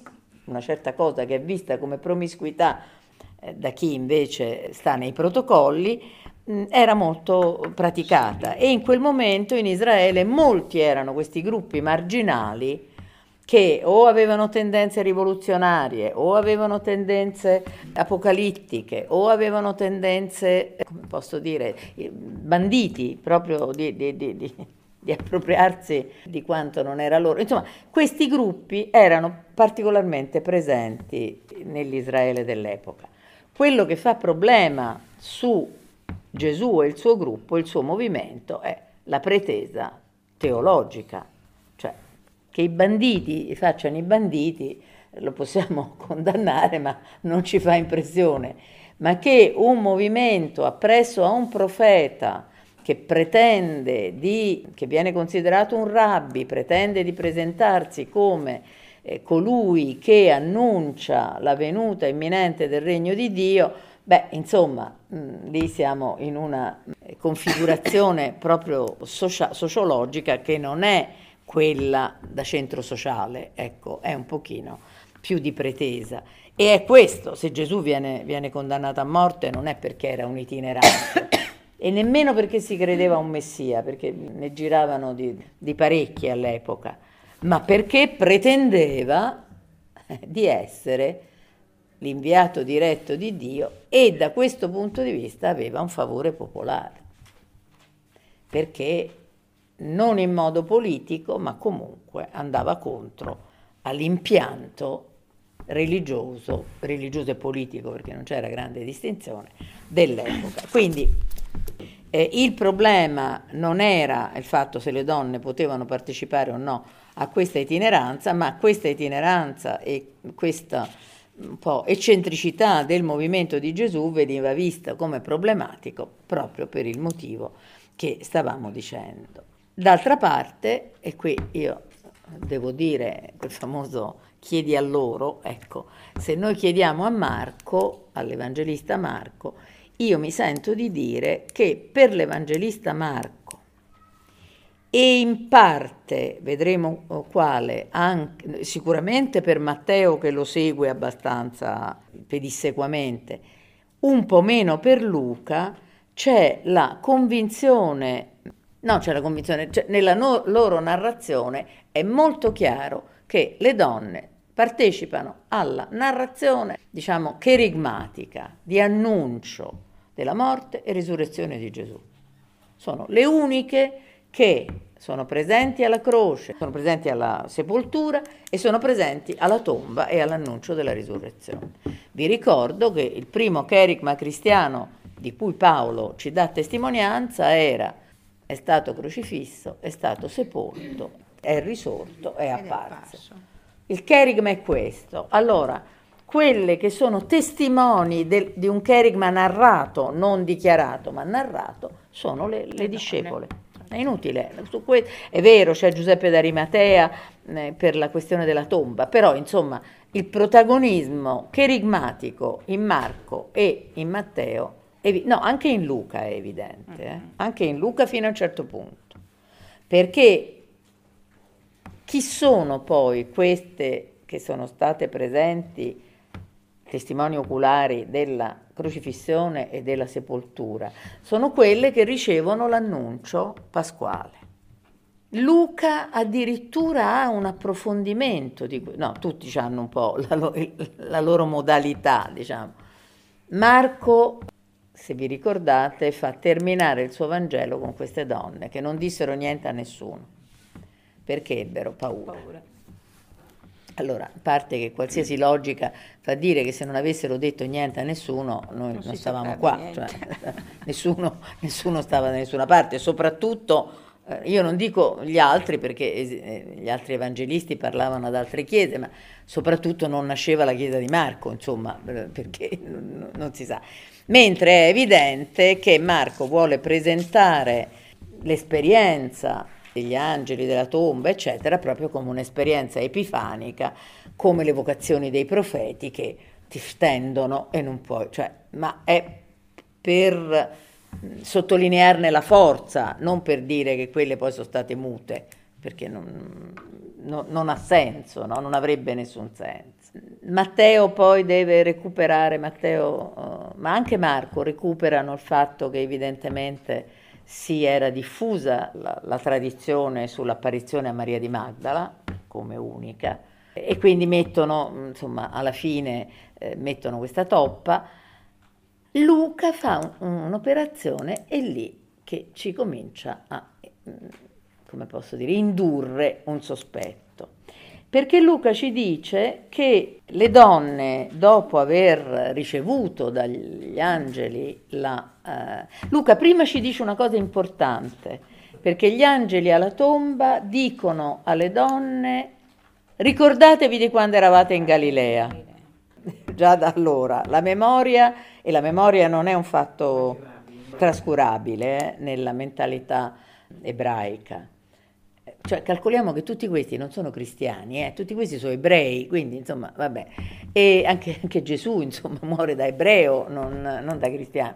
cosa che è vista come promiscuità da chi invece sta nei protocolli, era molto praticata e in quel momento in Israele molti erano questi gruppi marginali che o avevano tendenze rivoluzionarie o avevano tendenze apocalittiche o avevano tendenze, come posso dire, banditi proprio di appropriarsi di quanto non era loro. Insomma, questi gruppi erano particolarmente presenti nell'Israele dell'epoca. Quello che fa problema su Gesù e il suo gruppo, il suo movimento è la pretesa teologica, cioè che i banditi facciano i banditi lo possiamo condannare, ma non ci fa impressione, ma che un movimento appresso a un profeta che pretende che viene considerato un rabbi, pretende di presentarsi come colui che annuncia la venuta imminente del regno di Dio, beh, insomma, lì siamo in una configurazione proprio sociologica che non è quella da centro sociale, ecco, è un pochino più di pretesa. E è questo, se Gesù viene condannato a morte non è perché era un itinerante e nemmeno perché si credeva un messia, perché ne giravano di parecchi all'epoca, ma perché pretendeva di essere l'inviato diretto di Dio e da questo punto di vista aveva un favore popolare, perché non in modo politico, ma comunque andava contro all'impianto religioso e politico, perché non c'era grande distinzione, dell'epoca. Quindi il problema non era il fatto se le donne potevano partecipare o no a questa itineranza, ma questa itineranza e questa un po' eccentricità del movimento di Gesù veniva vista come problematico proprio per il motivo che stavamo dicendo. D'altra parte, e qui io devo dire quel famoso chiedi a loro, ecco, se noi chiediamo a Marco, all'evangelista Marco, io mi sento di dire che per l'evangelista Marco e in parte, vedremo quale, anche, sicuramente per Matteo che lo segue abbastanza pedissequamente, un po' meno per Luca, c'è la convinzione, cioè nella loro narrazione è molto chiaro che le donne partecipano alla narrazione, diciamo, cherigmatica, di annuncio della morte e risurrezione di Gesù. Sono le uniche che sono presenti alla croce, sono presenti alla sepoltura e sono presenti alla tomba e all'annuncio della risurrezione. Vi ricordo che il primo cherigma cristiano di cui Paolo ci dà testimonianza è stato crocifisso, è stato sepolto, è risorto, è apparso. Il cherigma è questo. Allora, quelle che sono testimoni di un cherigma narrato, non dichiarato, ma narrato, sono le discepole. È inutile, è vero, c'è Giuseppe d'Arimatea per la questione della tomba, però insomma il protagonismo cherigmatico in Marco e in Matteo, no, anche in Luca è evidente, anche in Luca fino a un certo punto, perché chi sono poi queste che sono state presenti, testimoni oculari della crocifissione e della sepoltura? Sono quelle che ricevono l'annuncio pasquale. Luca addirittura ha un approfondimento no, tutti hanno un po' la loro modalità, diciamo. Marco, se vi ricordate, fa terminare il suo Vangelo con queste donne che non dissero niente a nessuno, perché ebbero paura. Allora, a parte che qualsiasi logica fa dire che se non avessero detto niente a nessuno, noi non stavamo qua, cioè, nessuno stava da nessuna parte, soprattutto, io non dico gli altri perché gli altri evangelisti parlavano ad altre chiese, ma soprattutto non nasceva la chiesa di Marco, insomma, perché non si sa. Mentre è evidente che Marco vuole presentare l'esperienza degli angeli, della tomba, eccetera, proprio come un'esperienza epifanica, come le vocazioni dei profeti che ti stendono e non puoi, cioè, ma è per sottolinearne la forza, non per dire che quelle poi sono state mute, perché non ha senso, no? Non avrebbe nessun senso. Matteo poi deve recuperare, ma anche Marco recuperano il fatto che evidentemente si era diffusa la tradizione sull'apparizione a Maria di Magdala come unica e quindi mettono, insomma, alla fine mettono questa toppa. Luca fa un'operazione e lì che ci comincia a, come posso dire, indurre un sospetto. Perché Luca ci dice che le donne, dopo aver ricevuto dagli angeli Luca prima ci dice una cosa importante, perché gli angeli alla tomba dicono alle donne: ricordatevi di quando eravate in Galilea. Già da allora la memoria non è un fatto trascurabile nella mentalità ebraica. Cioè, calcoliamo che tutti questi non sono cristiani, tutti questi sono ebrei, quindi insomma, vabbè. E anche Gesù, insomma, muore da ebreo, non da cristiano.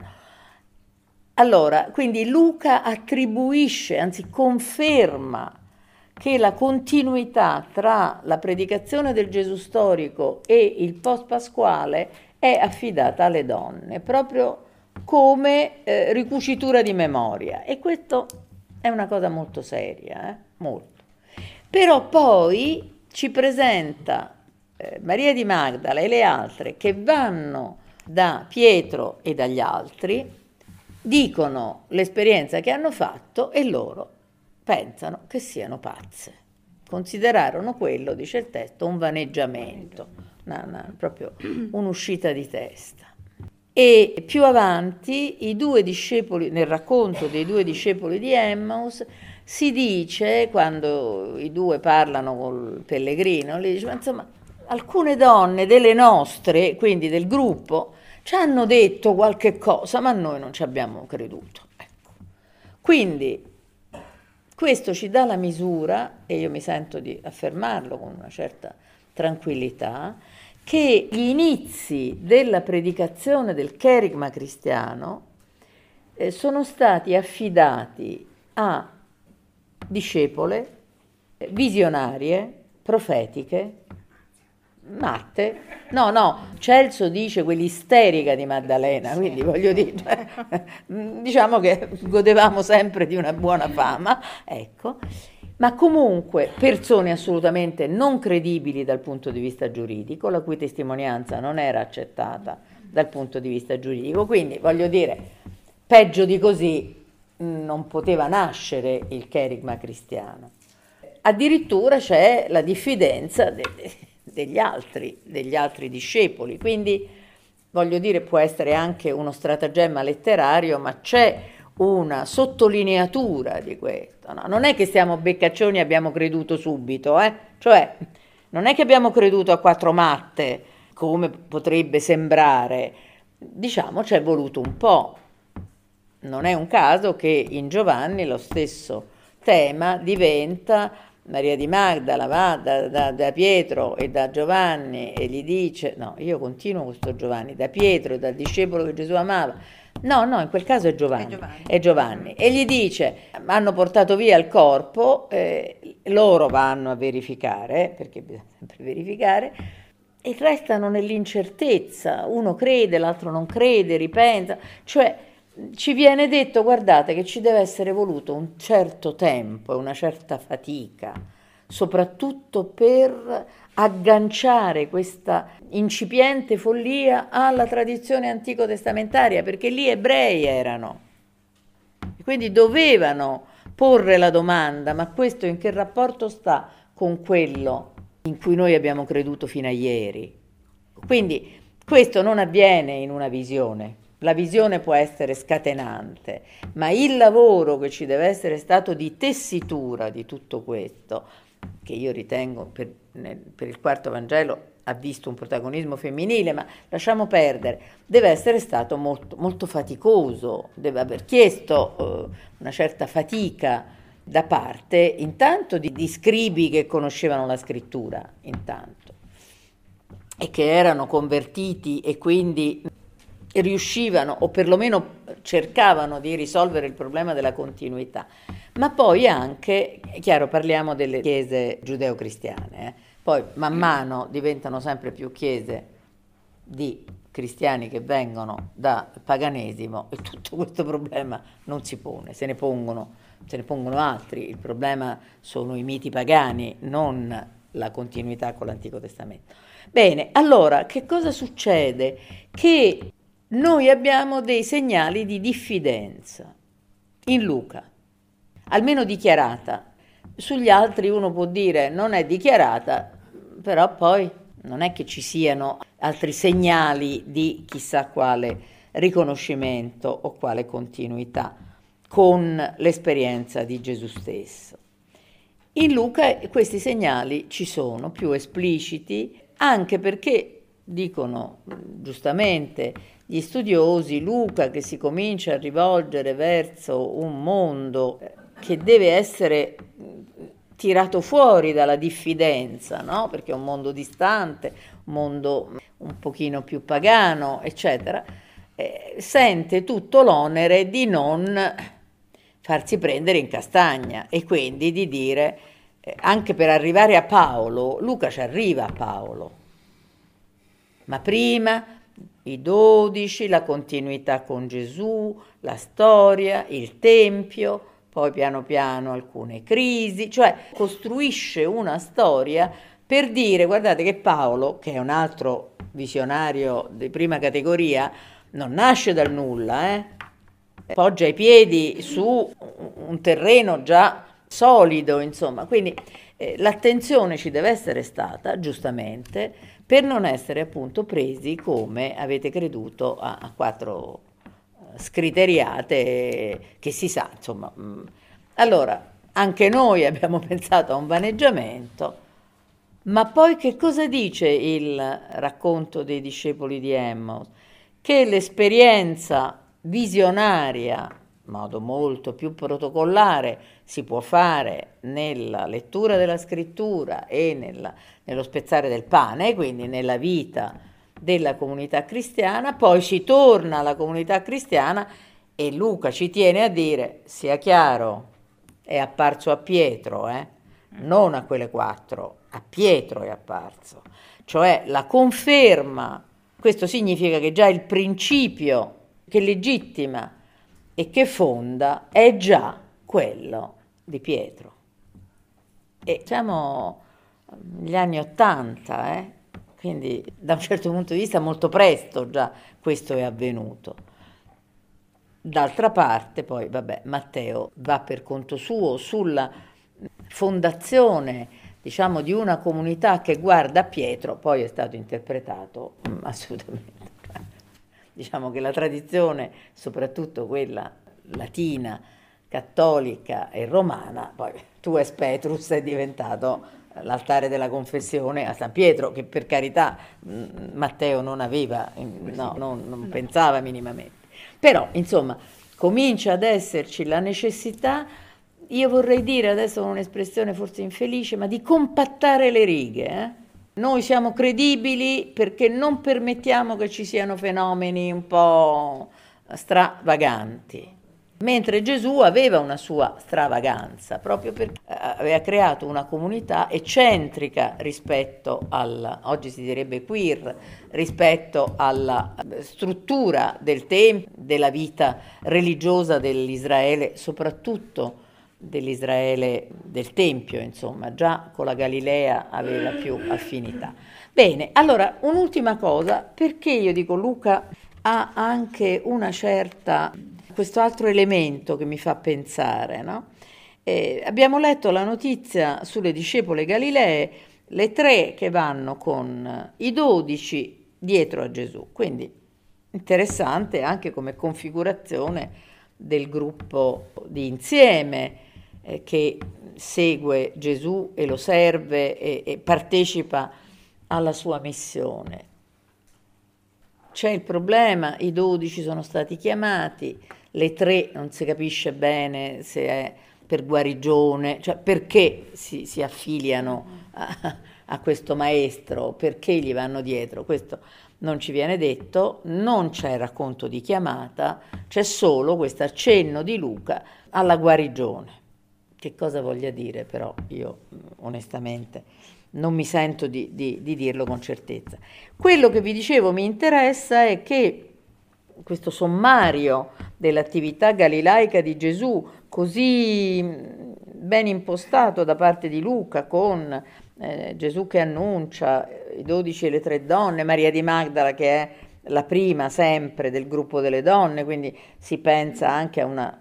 Allora, quindi Luca attribuisce, anzi conferma, che la continuità tra la predicazione del Gesù storico e il post-pasquale è affidata alle donne, proprio come ricucitura di memoria. E questo è una cosa molto seria, molto. Però poi ci presenta Maria di Magdala e le altre che vanno da Pietro e dagli altri, dicono l'esperienza che hanno fatto e loro pensano che siano pazze. Considerarono quello, dice il testo, un vaneggiamento, proprio un'uscita di testa. E più avanti, i due discepoli, nel racconto dei due discepoli di Emmaus, si dice, quando i due parlano col pellegrino, gli dice: ma insomma, alcune donne delle nostre, quindi del gruppo, ci hanno detto qualche cosa, ma noi non ci abbiamo creduto. Ecco. Quindi questo ci dà la misura, e io mi sento di affermarlo con una certa tranquillità, che gli inizi della predicazione del cherigma cristiano sono stati affidati a discepole visionarie, profetiche, matte. No, Celso dice quell'isterica di Maddalena, quindi voglio dire, diciamo che godevamo sempre di una buona fama, ecco. Ma comunque persone assolutamente non credibili dal punto di vista giuridico, la cui testimonianza non era accettata dal punto di vista giuridico, quindi voglio dire, peggio di così non poteva nascere il cherigma cristiano. Addirittura c'è la diffidenza degli altri discepoli, quindi voglio dire, può essere anche uno stratagemma letterario, ma c'è una sottolineatura di questo. No? Non è che siamo beccaccioni e abbiamo creduto subito, cioè non è che abbiamo creduto a quattro matte, come potrebbe sembrare. Diciamo, ci è voluto un po'. Non è un caso che in Giovanni lo stesso tema diventa: Maria di Magdala va da Pietro e da Giovanni e gli dice, no, io continuo questo Giovanni, da Pietro e dal discepolo che Gesù amava. No, in quel caso è Giovanni. E gli dice: hanno portato via il corpo, loro vanno a verificare, perché bisogna sempre verificare, e restano nell'incertezza, uno crede, l'altro non crede, ripensa, cioè ci viene detto: guardate che ci deve essere voluto un certo tempo e una certa fatica, soprattutto per agganciare questa incipiente follia alla tradizione antico-testamentaria, perché lì ebrei erano, e quindi dovevano porre la domanda: ma questo in che rapporto sta con quello in cui noi abbiamo creduto fino a ieri? Quindi questo non avviene in una visione. La visione può essere scatenante, ma il lavoro che ci deve essere stato di tessitura di tutto questo, che io ritengo per il quarto Vangelo ha visto un protagonismo femminile, ma lasciamo perdere, deve essere stato molto, molto faticoso, deve aver chiesto una certa fatica da parte intanto di scribi che conoscevano la scrittura, intanto, e che erano convertiti e quindi riuscivano, o perlomeno cercavano di risolvere il problema della continuità. Ma poi anche, è chiaro, parliamo delle chiese giudeo-cristiane, poi man mano diventano sempre più chiese di cristiani che vengono dal paganesimo e tutto questo problema non si pone, se ne pongono altri. Il problema sono i miti pagani, non la continuità con l'Antico Testamento. Bene, allora, che cosa succede? Che noi abbiamo dei segnali di diffidenza in Luca, almeno dichiarata. Sugli altri uno può dire non è dichiarata, però poi non è che ci siano altri segnali di chissà quale riconoscimento o quale continuità con l'esperienza di Gesù stesso. In Luca questi segnali ci sono, più espliciti, anche perché, dicono giustamente gli studiosi, Luca che si comincia a rivolgere verso un mondo che deve essere tirato fuori dalla diffidenza, no? Perché è un mondo distante, un mondo un pochino più pagano, eccetera, sente tutto l'onere di non farsi prendere in castagna e quindi di dire, anche per arrivare a Paolo, Luca ci arriva a Paolo, ma prima i 12, la continuità con Gesù, la storia, il Tempio, poi piano piano alcune crisi, cioè costruisce una storia per dire, guardate che Paolo, che è un altro visionario di prima categoria, non nasce dal nulla, poggia i piedi su un terreno già solido, insomma, quindi l'attenzione ci deve essere stata, giustamente, per non essere appunto presi come avete creduto a quattro scriteriate che si sa, insomma. Allora, anche noi abbiamo pensato a un vaneggiamento, ma poi che cosa dice il racconto dei discepoli di Emmaus? Che l'esperienza visionaria, in modo molto più protocollare, si può fare nella lettura della scrittura e nello spezzare del pane, quindi nella vita della comunità cristiana, poi si torna alla comunità cristiana e Luca ci tiene a dire, sia chiaro, è apparso a Pietro, non a quelle quattro, a Pietro è apparso, cioè la conferma. Questo significa che già il principio che legittima e che fonda è già quello di Pietro. E siamo negli anni '80, quindi da un certo punto di vista molto presto già questo è avvenuto. D'altra parte poi, vabbè, Matteo va per conto suo sulla fondazione, diciamo, di una comunità che guarda a Pietro, poi è stato interpretato assolutamente. Diciamo che la tradizione, soprattutto quella latina, cattolica e romana, poi tu es Petrus è diventato l'altare della confessione a San Pietro, che per carità Matteo non aveva, no, non pensava minimamente. Però, insomma, comincia ad esserci la necessità, io vorrei dire, adesso un'espressione forse infelice, ma di compattare le righe. Noi siamo credibili perché non permettiamo che ci siano fenomeni un po' stravaganti. Mentre Gesù aveva una sua stravaganza, proprio perché aveva creato una comunità eccentrica rispetto oggi si direbbe queer, rispetto alla struttura del tempio, della vita religiosa dell'Israele, soprattutto dell'Israele del Tempio, insomma, già con la Galilea aveva più affinità. Bene, allora un'ultima cosa, perché io dico Luca ha anche una certa, questo altro elemento che mi fa pensare, no? Abbiamo letto la notizia sulle discepole Galilee, le 3 che vanno con i 12 dietro a Gesù, quindi interessante anche come configurazione del gruppo di insieme che segue Gesù e lo serve e partecipa alla sua missione. C'è il problema, i 12 sono stati chiamati, le 3 non si capisce bene se è per guarigione, cioè perché si affiliano a questo maestro, perché gli vanno dietro, questo non ci viene detto, non c'è racconto di chiamata, c'è solo questo accenno di Luca alla guarigione. Che cosa voglia dire però io onestamente non mi sento di dirlo con certezza. Quello che vi dicevo mi interessa è che questo sommario dell'attività galilaica di Gesù, così ben impostato da parte di Luca, con Gesù che annuncia, i 12 e le 3 donne, Maria di Magdala che è la prima sempre del gruppo delle donne, quindi si pensa anche a una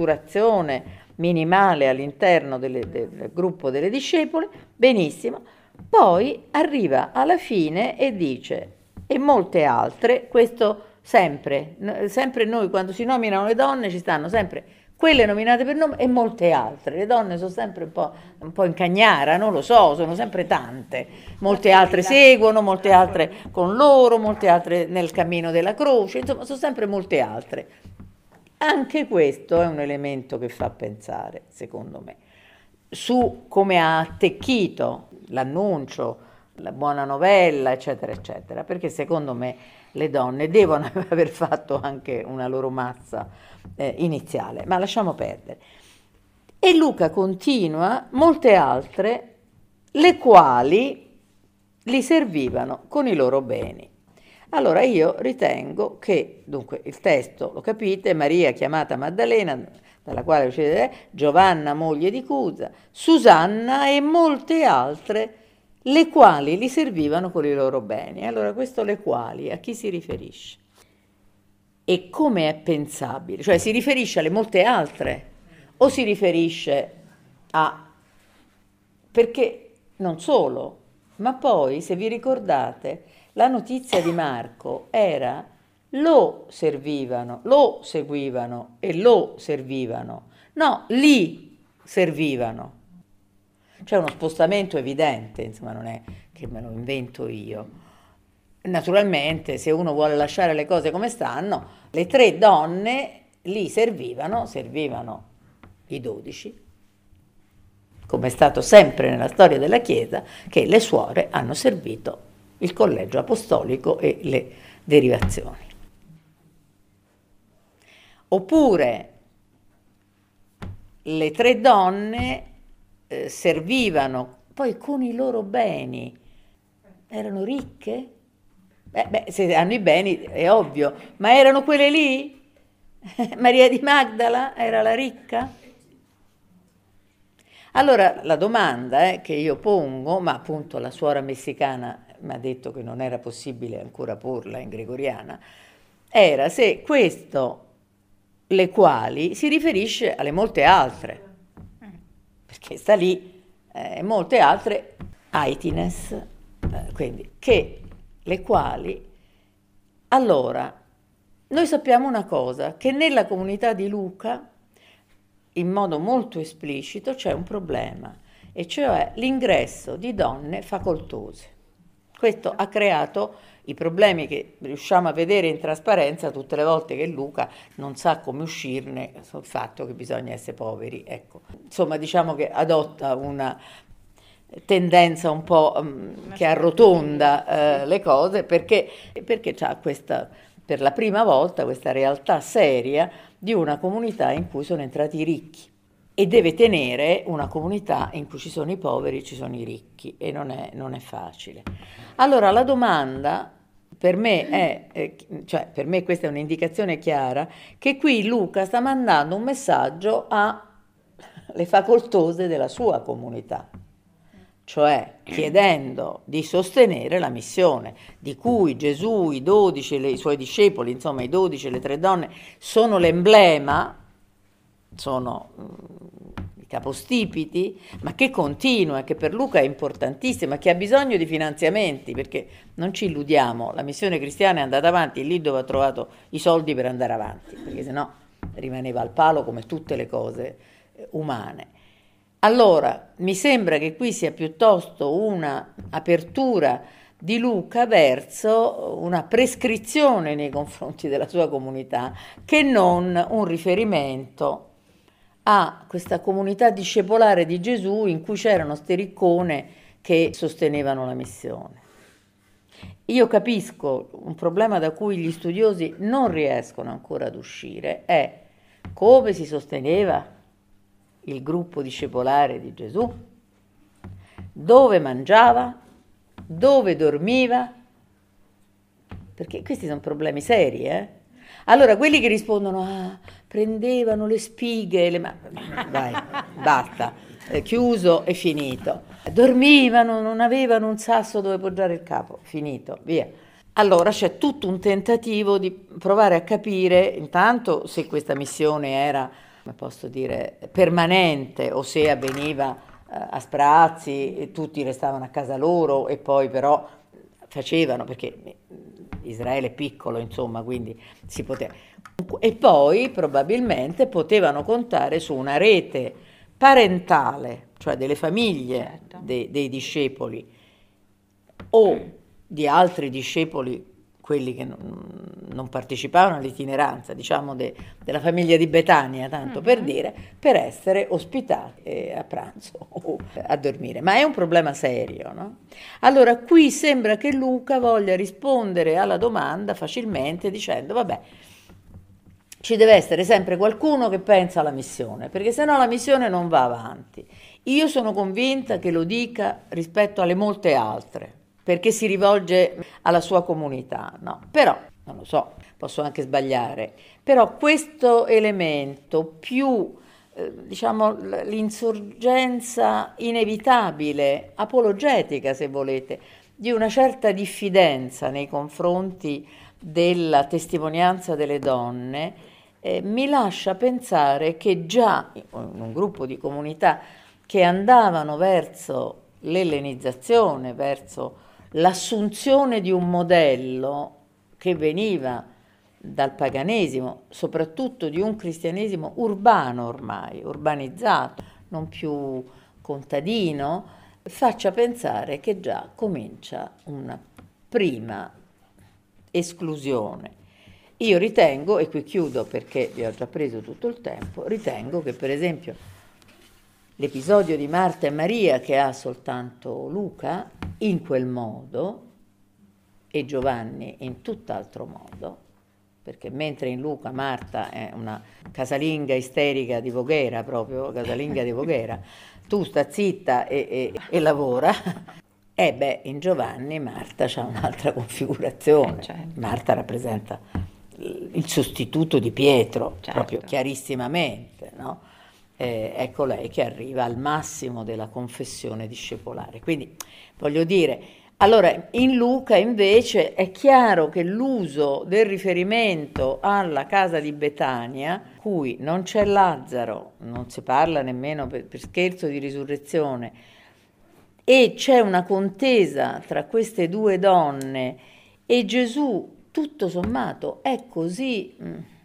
strutturazione minimale all'interno del gruppo delle discepole, benissimo, Poi arriva alla fine e dice, e molte altre, questo sempre noi quando si nominano le donne ci stanno sempre quelle nominate per nome e molte altre. Le donne sono sempre un po' in cagnara, non lo so, sono sempre tante. Molte altre seguono, molte altre con loro, molte altre nel cammino della croce, insomma, sono sempre molte altre. Anche questo è un elemento che fa pensare, secondo me, su come ha attecchito l'annuncio, la buona novella, eccetera, eccetera, perché secondo me le donne devono aver fatto anche una loro mazza iniziale, ma lasciamo perdere. E Luca continua, molte altre, le quali li servivano con i loro beni. Allora io ritengo che, dunque, il testo, lo capite, Maria chiamata Maddalena, dalla quale uscite Giovanna, moglie di Cusa, Susanna e molte altre, le quali li servivano con i loro beni. Allora questo le quali, a chi si riferisce? E come è pensabile? Cioè si riferisce alle molte altre o si riferisce a... Perché non solo, ma poi, se vi ricordate, la notizia di Marco era lo servivano, lo seguivano e lo servivano. No, li servivano. C'è uno spostamento evidente, insomma, non è che me lo invento io. Naturalmente, se uno vuole lasciare le cose come stanno, le 3 donne li servivano i 12, come è stato sempre nella storia della Chiesa, che le suore hanno servito il collegio apostolico e le derivazioni. Oppure le 3 donne servivano poi con i loro beni. Erano ricche? Se hanno i beni è ovvio, ma erano quelle lì? Maria di Magdala era la ricca? Allora la domanda che io pongo, ma appunto la suora messicana mi ha detto che non era possibile ancora porla in gregoriana, era se questo, le quali, si riferisce alle molte altre, perché sta lì, molte altre, aitines, quindi che le quali, allora, noi sappiamo una cosa, che nella comunità di Luca, in modo molto esplicito, c'è un problema, e cioè l'ingresso di donne facoltose. Questo ha creato i problemi che riusciamo a vedere in trasparenza tutte le volte che Luca non sa come uscirne sul fatto che bisogna essere poveri. Ecco. Insomma, diciamo che adotta una tendenza un po' che arrotonda le cose perché c'ha questa, per la prima volta, questa realtà seria di una comunità in cui sono entrati i ricchi e deve tenere una comunità in cui ci sono i poveri e ci sono i ricchi e non è facile. Allora la domanda per me è, cioè per me questa è un'indicazione chiara, che qui Luca sta mandando un messaggio alle facoltose della sua comunità, cioè chiedendo di sostenere la missione di cui Gesù, i 12, i suoi discepoli, insomma i 12, le 3 donne, sono l'emblema, sono i capostipiti, ma che continua, che per Luca è importantissima, che ha bisogno di finanziamenti, perché non ci illudiamo, la missione cristiana è andata avanti lì dove ha trovato i soldi per andare avanti, perché sennò rimaneva al palo come tutte le cose umane. Allora, mi sembra che qui sia piuttosto una apertura di Luca verso una prescrizione nei confronti della sua comunità, che non un riferimento a questa comunità discepolare di Gesù in cui c'erano ste riccone che sostenevano la missione. Io capisco un problema da cui gli studiosi non riescono ancora ad uscire, è come si sosteneva il gruppo discepolare di Gesù, dove mangiava, dove dormiva, perché questi sono problemi seri, Allora, quelli che rispondono, prendevano le spighe, vai, basta, chiuso e finito. Dormivano, non avevano un sasso dove poggiare il capo, finito, via. Allora c'è tutto un tentativo di provare a capire, intanto, se questa missione era, come posso dire, permanente o se avveniva a sprazzi, e tutti restavano a casa loro e poi però facevano, perché Israele è piccolo, insomma, quindi si poteva. E poi probabilmente potevano contare su una rete parentale, cioè delle famiglie Certo. dei discepoli o di altri discepoli, quelli che non partecipavano all'itineranza, diciamo della famiglia di Betania, tanto per dire, per essere ospitati a pranzo o a dormire. Ma è un problema serio, no? Allora qui sembra che Luca voglia rispondere alla domanda facilmente dicendo, vabbè, ci deve essere sempre qualcuno che pensa alla missione, perché sennò la missione non va avanti. Io sono convinta che lo dica rispetto alle molte altre, perché si rivolge alla sua comunità, no? Però, non lo so, posso anche sbagliare, però questo elemento più, diciamo, l'insorgenza inevitabile, apologetica se volete, di una certa diffidenza nei confronti della testimonianza delle donne, mi lascia pensare che già in un gruppo di comunità che andavano verso l'ellenizzazione, verso l'assunzione di un modello che veniva dal paganesimo, soprattutto di un cristianesimo urbano ormai, urbanizzato, non più contadino, faccia pensare che già comincia una prima esclusione. Io ritengo, e qui chiudo perché vi ho già preso tutto il tempo, ritengo che per esempio l'episodio di Marta e Maria che ha soltanto Luca in quel modo e Giovanni in tutt'altro modo, perché mentre in Luca Marta è una casalinga isterica di Voghera, proprio casalinga di Voghera, tu sta zitta e lavora, in Giovanni Marta c'ha un'altra configurazione. Certo. Marta rappresenta il sostituto di Pietro, Certo. proprio chiarissimamente, no? Ecco lei che arriva al massimo della confessione discepolare. Quindi voglio dire, allora in Luca invece è chiaro che l'uso del riferimento alla casa di Betania, cui non c'è Lazzaro, non si parla nemmeno per scherzo di risurrezione, e c'è una contesa tra queste due donne e Gesù tutto sommato è così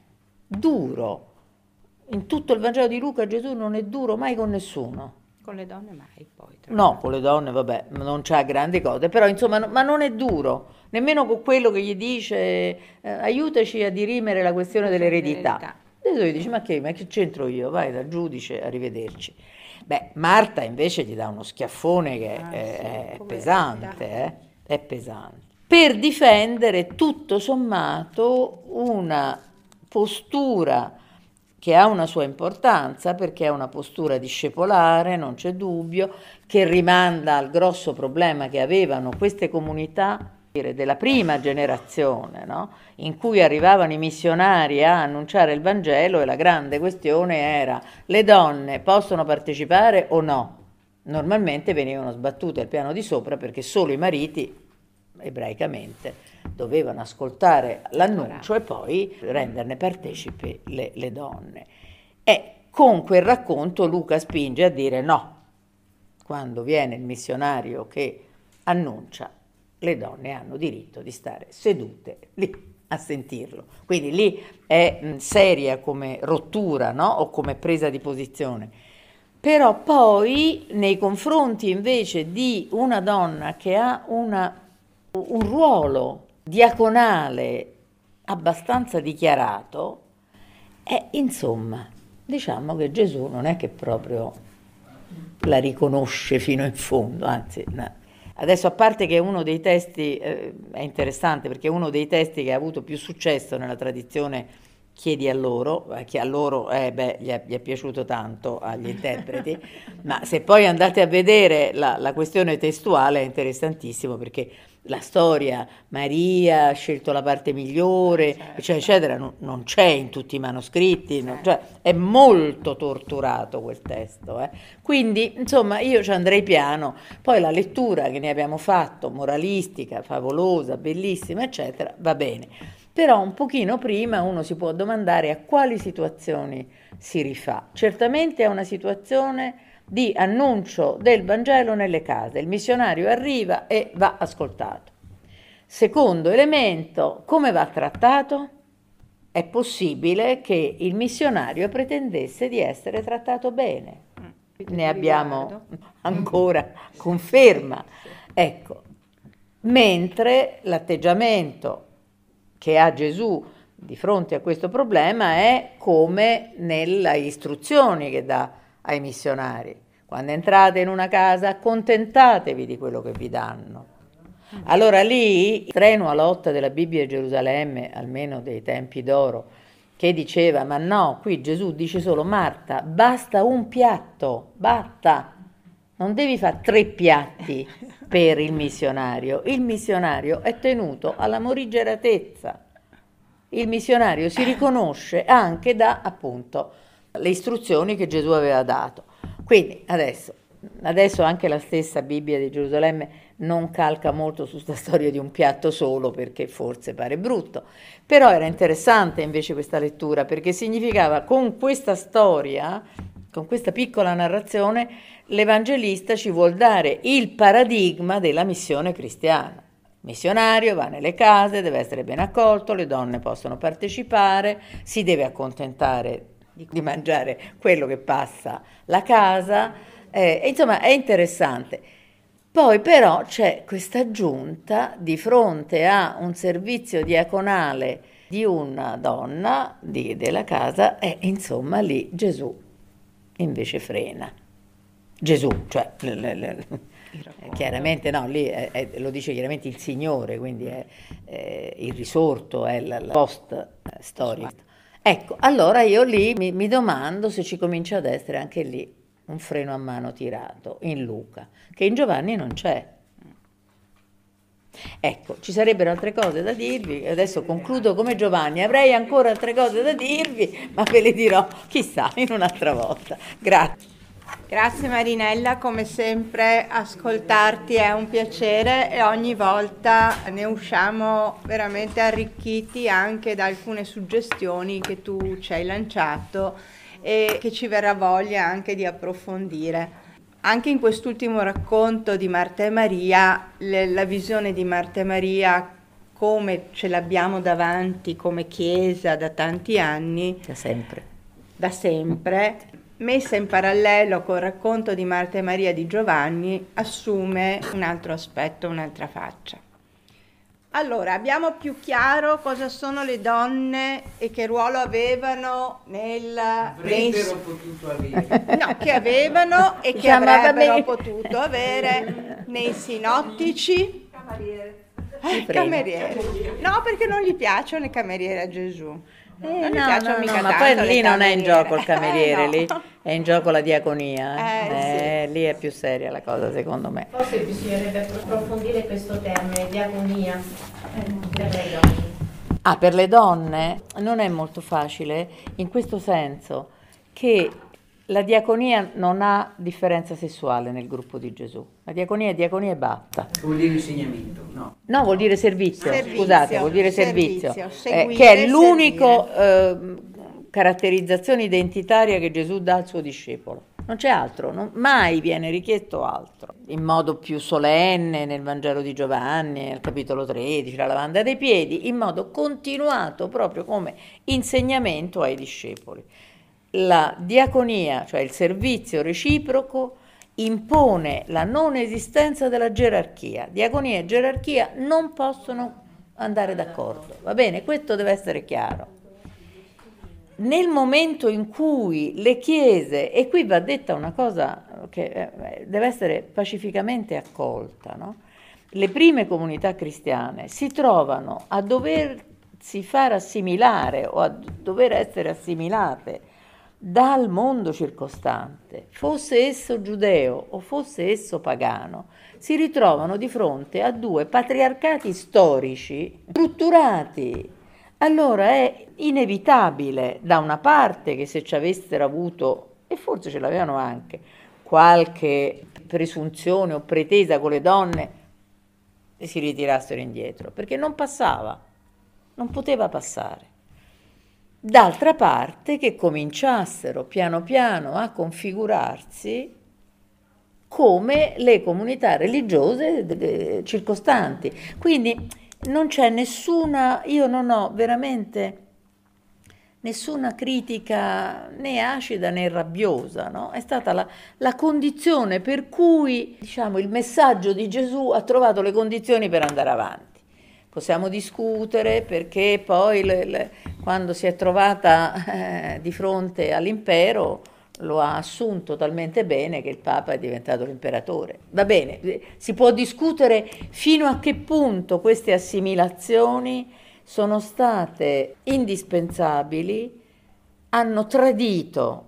duro. In tutto il Vangelo di Luca Gesù non è duro mai con nessuno. Con le donne mai poi. No, con le donne vabbè, non c'ha grandi cose, però insomma, ma non è duro, nemmeno con quello che gli dice aiutaci a dirimere la questione dell'eredità. Gesù gli dice ma che c'entro io? Vai dal giudice, arrivederci. Beh, Marta invece gli dà uno schiaffone che è pesante, è pesante. Per difendere tutto sommato una postura che ha una sua importanza, perché è una postura discepolare, non c'è dubbio, che rimanda al grosso problema che avevano queste comunità della prima generazione, no? In cui arrivavano i missionari a annunciare il Vangelo e la grande questione era: le donne possono partecipare o no? Normalmente venivano sbattute al piano di sopra perché solo i mariti, ebraicamente, dovevano ascoltare l'annuncio e poi renderne partecipi le donne. E con quel racconto Luca spinge a dire no. Quando viene il missionario che annuncia, le donne hanno diritto di stare sedute lì a sentirlo. Quindi lì è seria come rottura, no? O come presa di posizione. Però poi nei confronti invece di una donna che ha un ruolo diaconale abbastanza dichiarato, insomma, diciamo che Gesù non è che proprio la riconosce fino in fondo, anzi, no. Adesso, a parte che uno dei testi è interessante, perché è uno dei testi che ha avuto più successo nella tradizione Chiedi a loro, che a loro gli è piaciuto tanto agli interpreti, ma se poi andate a vedere la questione testuale è interessantissimo, perché la storia, Maria ha scelto la parte migliore, eccetera, eccetera, non c'è in tutti i manoscritti, cioè, è molto torturato quel testo. Quindi, insomma, io ci andrei piano, poi la lettura che ne abbiamo fatto, moralistica, favolosa, bellissima, eccetera, va bene. Però un pochino prima uno si può domandare a quali situazioni si rifà. Certamente è una situazione di annuncio del Vangelo nelle case. Il missionario arriva e va ascoltato. Secondo elemento, come va trattato? È possibile che il missionario pretendesse di essere trattato bene. Ne abbiamo ancora conferma. Ecco, mentre l'atteggiamento che ha Gesù di fronte a questo problema è come nelle istruzioni che dà ai missionari. Quando entrate in una casa, accontentatevi di quello che vi danno. Allora lì, strenua lotta della Bibbia di Gerusalemme, almeno dei tempi d'oro, che diceva, ma no, qui Gesù dice solo, Marta, basta un piatto, basta, non devi fare 3 piatti per il missionario è tenuto alla morigeratezza. Il missionario si riconosce anche da, appunto, le istruzioni che Gesù aveva dato. Quindi adesso anche la stessa Bibbia di Gerusalemme non calca molto su questa storia di un piatto solo, perché forse pare brutto, però era interessante invece questa lettura, perché significava, con questa storia, con questa piccola narrazione, l'Evangelista ci vuol dare il paradigma della missione cristiana. Il missionario va nelle case, deve essere ben accolto, le donne possono partecipare, si deve accontentare di mangiare quello che passa la casa, insomma è interessante. Poi però c'è questa aggiunta di fronte a un servizio diaconale di una donna della casa, e insomma lì Gesù invece frena. Gesù, cioè chiaramente no, lì lo dice chiaramente il Signore, quindi è il risorto, è la post storica. Ecco, allora io lì mi domando se ci comincia ad essere anche lì un freno a mano tirato in Luca, che in Giovanni non c'è. Ecco, ci sarebbero altre cose da dirvi, adesso concludo come Giovanni, avrei ancora altre cose da dirvi, ma ve le dirò, chissà, in un'altra volta. Grazie. Grazie Marinella, come sempre ascoltarti è un piacere e ogni volta ne usciamo veramente arricchiti anche da alcune suggestioni che tu ci hai lanciato e che ci verrà voglia anche di approfondire. Anche in quest'ultimo racconto di Marta e Maria, la visione di Marta e Maria come ce l'abbiamo davanti come Chiesa da tanti anni, da sempre, messa in parallelo col racconto di Marta e Maria di Giovanni, assume un altro aspetto, un'altra faccia. Allora, abbiamo più chiaro cosa sono le donne e che ruolo avevano avrebbero potuto avere. No, che avevano e che avrebbero potuto avere nei sinottici. Cameriere. No, perché non gli piacciono i camerieri a Gesù. Non gli piacciono mica ma tanto poi lì non è in gioco il cameriere, no. lì è in gioco la diaconia. Sì. Lì è più seria la cosa, secondo me. Forse bisognerebbe approfondire questo termine, diaconia, per le donne. Per le donne non è molto facile, in questo senso che la diaconia non ha differenza sessuale nel gruppo di Gesù. La diaconia è diaconia e basta. Vuol dire insegnamento, no? No, vuol dire servizio, scusate, vuol dire servizio, seguire, che è l'unica caratterizzazione identitaria che Gesù dà al suo discepolo. Non c'è altro, mai viene richiesto altro. In modo più solenne nel Vangelo di Giovanni, nel capitolo 13, la lavanda dei piedi, in modo continuato proprio come insegnamento ai discepoli. La diaconia, cioè il servizio reciproco, impone la non esistenza della gerarchia. Diaconia e gerarchia non possono andare d'accordo, va bene? Questo deve essere chiaro. Nel momento in cui le chiese, e qui va detta una cosa che deve essere pacificamente accolta, no? Le prime comunità cristiane si trovano a doversi far assimilare o a dover essere assimilate dal mondo circostante, fosse esso giudeo o fosse esso pagano, si ritrovano di fronte a 2 patriarcati storici strutturati. Allora è inevitabile, da una parte, che se ci avessero avuto, e forse ce l'avevano anche, qualche presunzione o pretesa con le donne, si ritirassero indietro, perché non passava, non poteva passare. D'altra parte che cominciassero piano piano a configurarsi come le comunità religiose circostanti. Quindi non c'è nessuna, io non ho veramente nessuna critica né acida né rabbiosa, no? È stata la condizione per cui, diciamo, il messaggio di Gesù ha trovato le condizioni per andare avanti. Possiamo discutere perché poi quando si è trovata di fronte all'impero lo ha assunto talmente bene che il Papa è diventato l'imperatore. Va bene, si può discutere fino a che punto queste assimilazioni sono state indispensabili, hanno tradito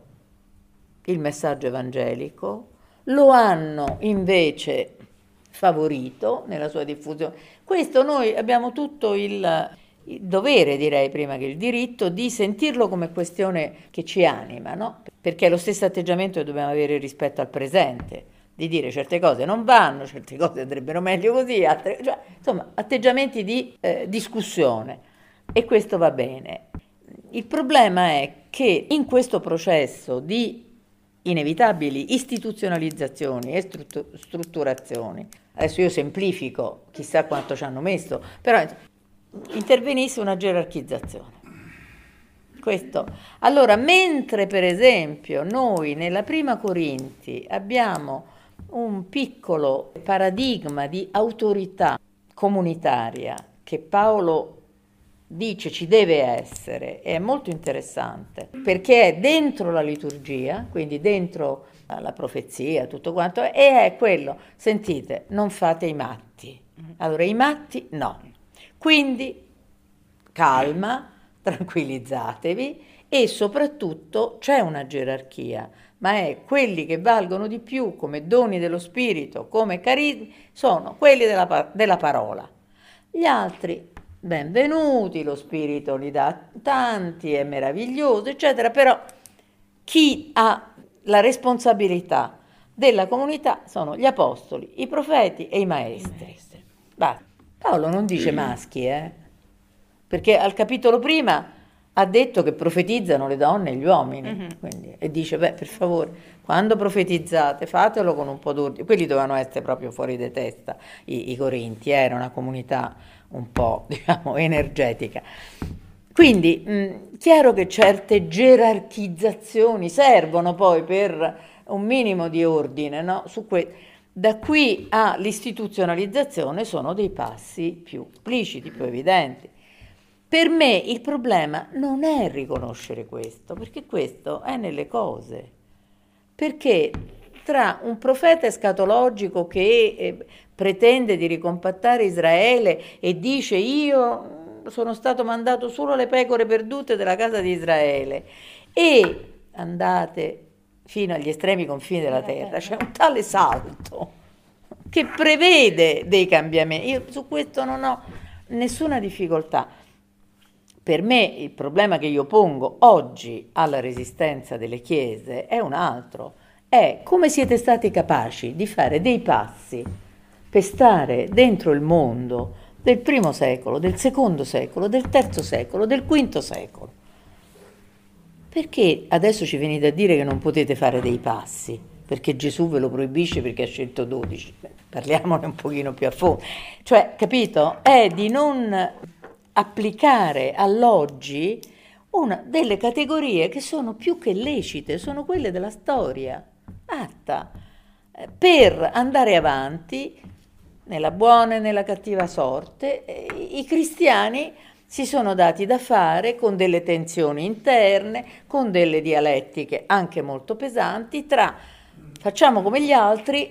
il messaggio evangelico, lo hanno invece favorito nella sua diffusione. Questo noi abbiamo tutto il dovere, direi prima che il diritto, di sentirlo come questione che ci anima, no? Perché è lo stesso atteggiamento che dobbiamo avere rispetto al presente, di dire certe cose non vanno, certe cose andrebbero meglio così, altre, cioè, insomma, atteggiamenti di discussione, e questo va bene. Il problema è che in questo processo di inevitabili istituzionalizzazioni e strutturazioni, adesso io semplifico, chissà quanto ci hanno messo, però intervenisse una gerarchizzazione. Questo. Allora, mentre per esempio noi nella Prima Corinti abbiamo un piccolo paradigma di autorità comunitaria che Paolo dice ci deve essere, è molto interessante, perché è dentro la liturgia, quindi dentro la profezia, tutto quanto, e è quello, sentite, non fate i matti. Allora, i matti no. Quindi, calma, tranquillizzatevi, e soprattutto c'è una gerarchia, ma è quelli che valgono di più come doni dello Spirito, come carismi, sono quelli della parola. Gli altri, benvenuti, lo Spirito li dà tanti, è meraviglioso, eccetera, però chi ha la responsabilità della comunità sono gli apostoli, i profeti e i maestri. Basta. Paolo non dice maschi, perché al capitolo prima ha detto che profetizzano le donne e gli uomini, quindi, e dice, per favore, quando profetizzate fatelo con un po' d'ordine. Quelli dovevano essere proprio fuori di testa, i Corinti, era una comunità un po', diciamo, energetica. Quindi, chiaro che certe gerarchizzazioni servono poi per un minimo di ordine, no? Da qui all'istituzionalizzazione sono dei passi più espliciti, più evidenti. Per me il problema non è riconoscere questo, perché questo è nelle cose. Perché tra un profeta escatologico che pretende di ricompattare Israele e dice io sono stato mandato solo alle pecore perdute della casa di Israele e andate fino agli estremi confini della terra, c'è un tale salto che prevede dei cambiamenti. Io su questo non ho nessuna difficoltà. Per me il problema che io pongo oggi alla resistenza delle chiese è un altro, è come siete stati capaci di fare dei passi per stare dentro il mondo del primo secolo, del secondo secolo, del terzo secolo, del quinto secolo. Perché adesso ci venite a dire che non potete fare dei passi? Perché Gesù ve lo proibisce perché ha scelto 12. Parliamone un pochino più a fondo. Cioè, capito? È di non applicare all'oggi delle categorie che sono più che lecite, sono quelle della storia, atta, per andare avanti nella buona e nella cattiva sorte. I cristiani si sono dati da fare con delle tensioni interne, con delle dialettiche anche molto pesanti, tra facciamo come gli altri,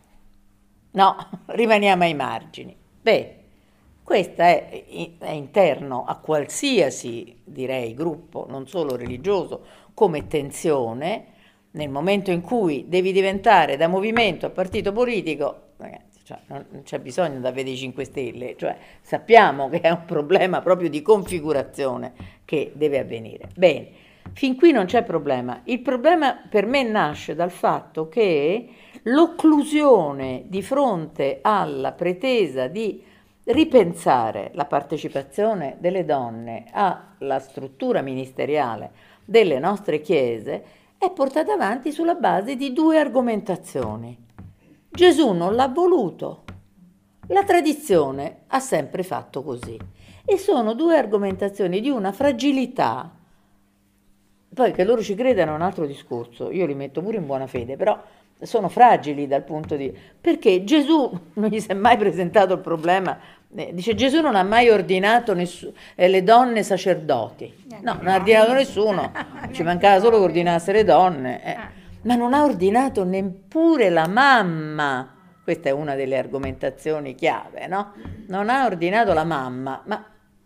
no, rimaniamo ai margini. Questo è interno a qualsiasi, direi, gruppo, non solo religioso, come tensione. Nel momento in cui devi diventare da movimento a partito politico, ragazzi, cioè, non c'è bisogno da vedere i 5 Stelle, cioè sappiamo che è un problema proprio di configurazione che deve avvenire. Bene, fin qui non c'è problema. Il problema per me nasce dal fatto che l'occlusione di fronte alla pretesa di ripensare la partecipazione delle donne alla struttura ministeriale delle nostre chiese è portata avanti sulla base di 2 argomentazioni. Gesù non l'ha voluto. La tradizione ha sempre fatto così. E sono due argomentazioni di una fragilità. Poi che loro ci credano è un altro discorso, io li metto pure in buona fede, però sono fragili dal punto di... Perché Gesù non gli si è mai presentato il problema, dice Gesù non ha mai ordinato le donne sacerdoti, no, non ha ordinato nessuno, ci mancava solo che ordinasse le donne, ma non ha ordinato neppure la mamma, questa è una delle argomentazioni chiave, no? Non ha ordinato la mamma, ma...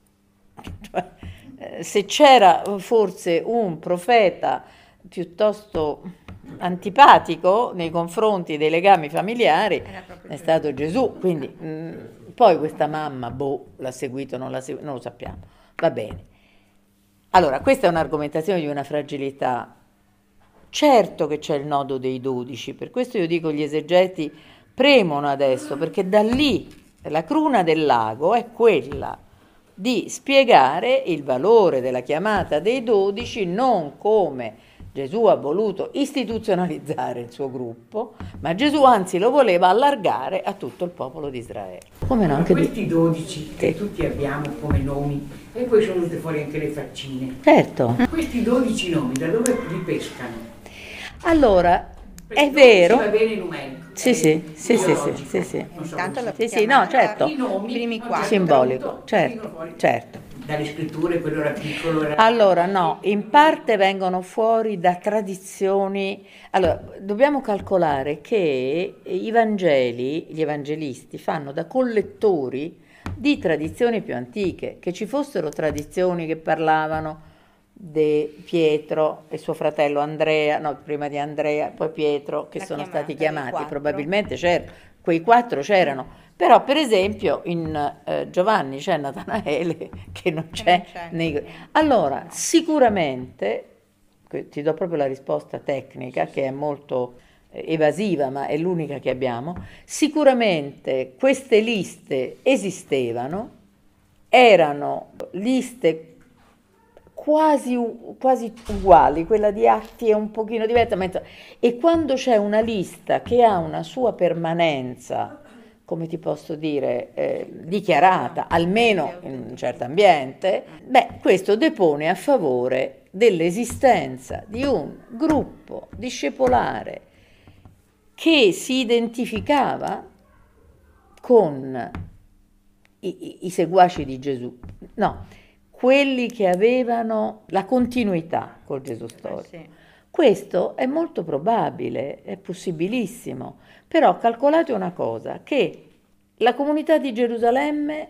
se c'era forse un profeta piuttosto antipatico nei confronti dei legami familiari è stato Gesù, quindi poi questa mamma l'ha seguito, non lo sappiamo, va bene. Allora questa è un'argomentazione di una fragilità. Certo che c'è il nodo dei 12, per questo io dico gli esegeti premono adesso, perché da lì la cruna del lago è quella di spiegare il valore della chiamata dei 12 non come Gesù ha voluto istituzionalizzare il suo gruppo, ma Gesù anzi lo voleva allargare a tutto il popolo di Israele. Come no, anche questi 12 che tutti abbiamo come nomi, e poi sono venute fuori anche le faccine. Certo. Questi 12 nomi da dove li pescano? Allora, perché è vero. Va bene numerico. Sì. Intanto la No, certo. I nomi, primi quattro. Simbolico, certo. Dalle scritture quello era piccolo. Allora no, in parte vengono fuori da tradizioni. Allora, dobbiamo calcolare che i Vangeli, gli evangelisti, fanno da collettori di tradizioni più antiche, che ci fossero tradizioni che parlavano di Pietro e suo fratello Andrea, no, prima di Andrea, poi Pietro, che sono stati chiamati, probabilmente quei 4 c'erano, però per esempio in Giovanni c'è Natanaele che non c'è. Allora, sicuramente, ti do proprio la risposta tecnica che è molto evasiva, ma è l'unica che abbiamo, sicuramente queste liste esistevano, erano liste quasi uguali, quella di Atti è un pochino diversa, e quando c'è una lista che ha una sua permanenza, come ti posso dire, dichiarata, almeno in un certo ambiente, questo depone a favore dell'esistenza di un gruppo discepolare che si identificava con i seguaci di Gesù, no, quelli che avevano la continuità col Gesù storico. Sì. Questo è molto probabile, è possibilissimo, però calcolate una cosa, che la comunità di Gerusalemme,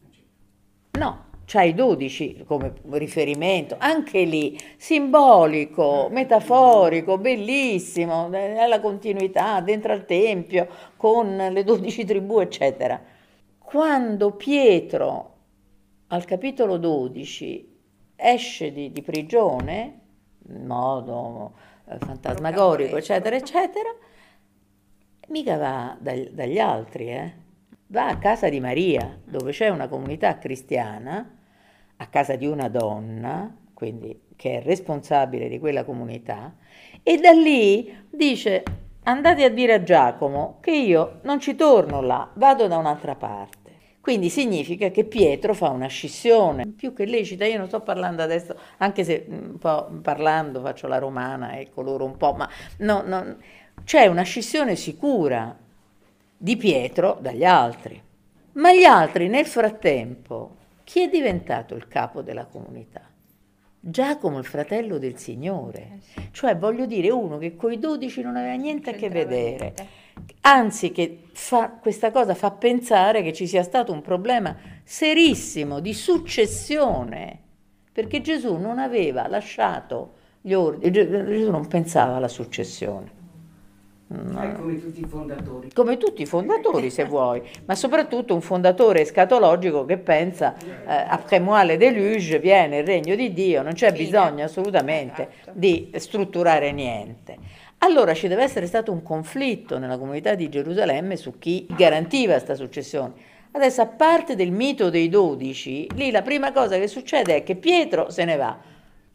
no, c'ha i 12 come riferimento, anche lì, simbolico, metaforico, bellissimo, è la continuità dentro al Tempio, con le 12 tribù, eccetera. Quando Pietro al capitolo 12 esce di prigione, in modo fantasmagorico, eccetera, eccetera, mica va dagli altri, va a casa di Maria, dove c'è una comunità cristiana, a casa di una donna, quindi che è responsabile di quella comunità, e da lì dice: andate a dire a Giacomo che io non ci torno là, vado da un'altra parte. Quindi significa che Pietro fa una scissione più che lecita. Io non sto parlando adesso, anche se un po' parlando faccio la romana e coloro un po', ma no, c'è una scissione sicura di Pietro dagli altri. Ma gli altri nel frattempo, chi è diventato il capo della comunità? Giacomo, il fratello del Signore, cioè voglio dire uno che coi 12 non aveva niente a che vedere. Anzi, che questa cosa fa pensare che ci sia stato un problema serissimo di successione, perché Gesù non aveva lasciato gli ordini, Gesù non pensava alla successione. No. Come tutti i fondatori. Come tutti i fondatori, se vuoi, ma soprattutto un fondatore escatologico che pensa après moi le déluge, viene il regno di Dio, non c'è bisogno assolutamente di strutturare niente. Allora ci deve essere stato un conflitto nella comunità di Gerusalemme su chi garantiva questa successione. Adesso, a parte del mito dei 12, lì la prima cosa che succede è che Pietro se ne va,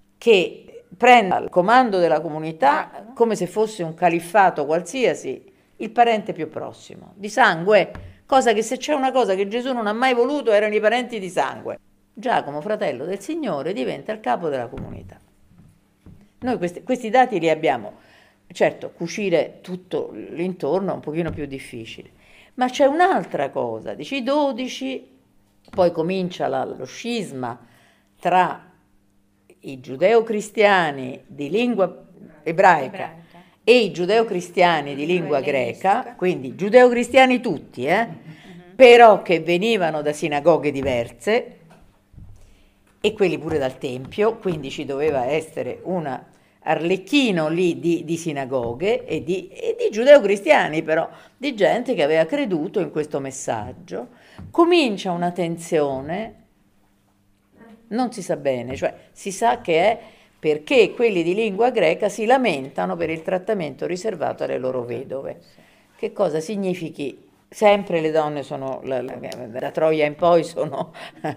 che prende il comando della comunità come se fosse un califfato qualsiasi, il parente più prossimo, di sangue, cosa che se c'è una cosa che Gesù non ha mai voluto erano i parenti di sangue. Giacomo, fratello del Signore, diventa il capo della comunità. Noi questi dati li abbiamo. Certo, cucire tutto l'intorno è un pochino più difficile, ma c'è un'altra cosa, dice i 12, poi comincia lo scisma tra i giudeo-cristiani di lingua ebraica e i giudeo-cristiani di lingua greca, quindi giudeo-cristiani tutti, però che venivano da sinagoghe diverse, e quelli pure dal Tempio, quindi ci doveva essere un arlecchino lì di sinagoghe e di giudeo-cristiani, però di gente che aveva creduto in questo messaggio. Comincia una tensione, non si sa bene, cioè si sa che è perché quelli di lingua greca si lamentano per il trattamento riservato alle loro vedove. Che cosa significhi? Sempre le donne sono, da Troia in poi sono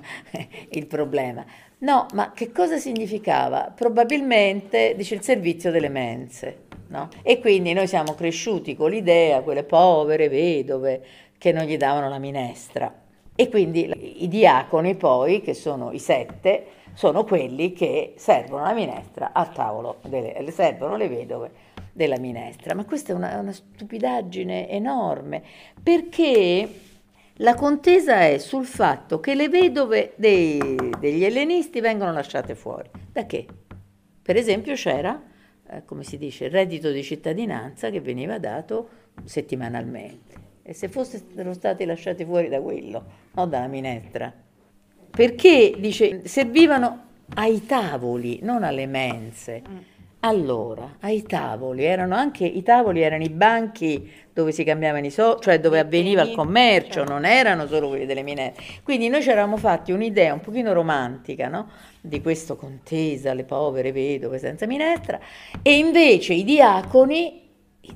il problema. No, ma che cosa significava? Probabilmente, dice, il servizio delle mense, no? E quindi noi siamo cresciuti con l'idea, quelle povere vedove, che non gli davano la minestra. E quindi i diaconi poi, che sono i 7, sono quelli che servono la minestra al tavolo, servono le vedove della minestra. Ma questa è una stupidaggine enorme, perché la contesa è sul fatto che le vedove degli ellenisti vengono lasciate fuori. Da che? Per esempio c'era, come si dice, il reddito di cittadinanza che veniva dato settimanalmente. E se fossero stati lasciati fuori da quello, non dalla minestra? Perché, dice, servivano ai tavoli, non alle mense. Allora, ai tavoli, i tavoli erano i banchi dove si cambiavano i soldi, cioè dove avveniva il commercio, non erano solo quelli delle minestre. Quindi noi ci eravamo fatti un'idea un pochino romantica, no? Di questo contesa, le povere vedove senza minestra, e invece i diaconi,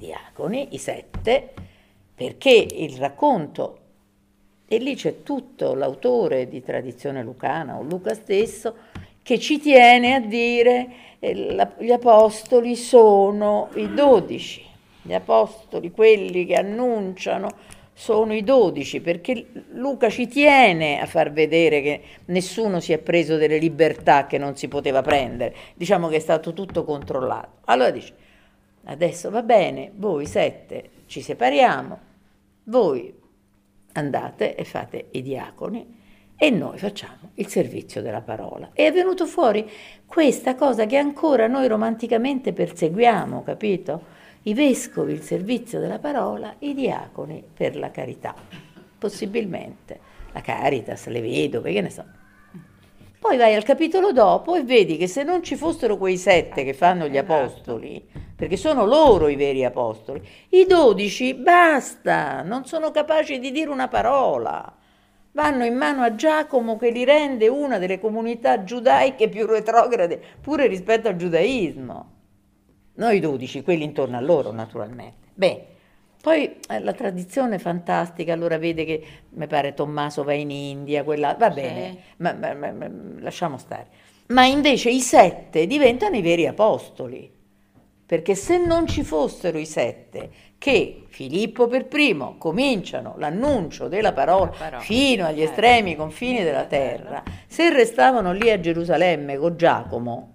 i 7, perché il racconto, e lì c'è tutto l'autore di tradizione lucana, o Luca stesso, che ci tiene a dire gli apostoli sono i 12, gli apostoli, quelli che annunciano, sono i 12, perché Luca ci tiene a far vedere che nessuno si è preso delle libertà che non si poteva prendere, diciamo che è stato tutto controllato. Allora dice, adesso va bene, voi 7 ci separiamo, voi andate e fate i diaconi e noi facciamo il servizio della parola. E è venuto fuori questa cosa che ancora noi romanticamente perseguiamo, capito? I vescovi il servizio della parola, i diaconi per la carità, possibilmente la Caritas, le vedove, che ne so. Poi vai al capitolo dopo e vedi che se non ci fossero quei 7 che fanno gli apostoli, perché sono loro i veri apostoli, i 12 basta, non sono capaci di dire una parola. Vanno in mano a Giacomo che li rende una delle comunità giudaiche più retrograde pure rispetto al giudaismo. Noi 12, quelli intorno a loro naturalmente. Beh, poi la tradizione fantastica, allora vede che, mi pare, Tommaso va in India, quella, va bene, ma lasciamo stare. Ma invece i 7 diventano i veri apostoli, perché se non ci fossero i 7 che Filippo per primo cominciano l'annuncio della parola fino agli estremi confini della terra, se restavano lì a Gerusalemme con Giacomo,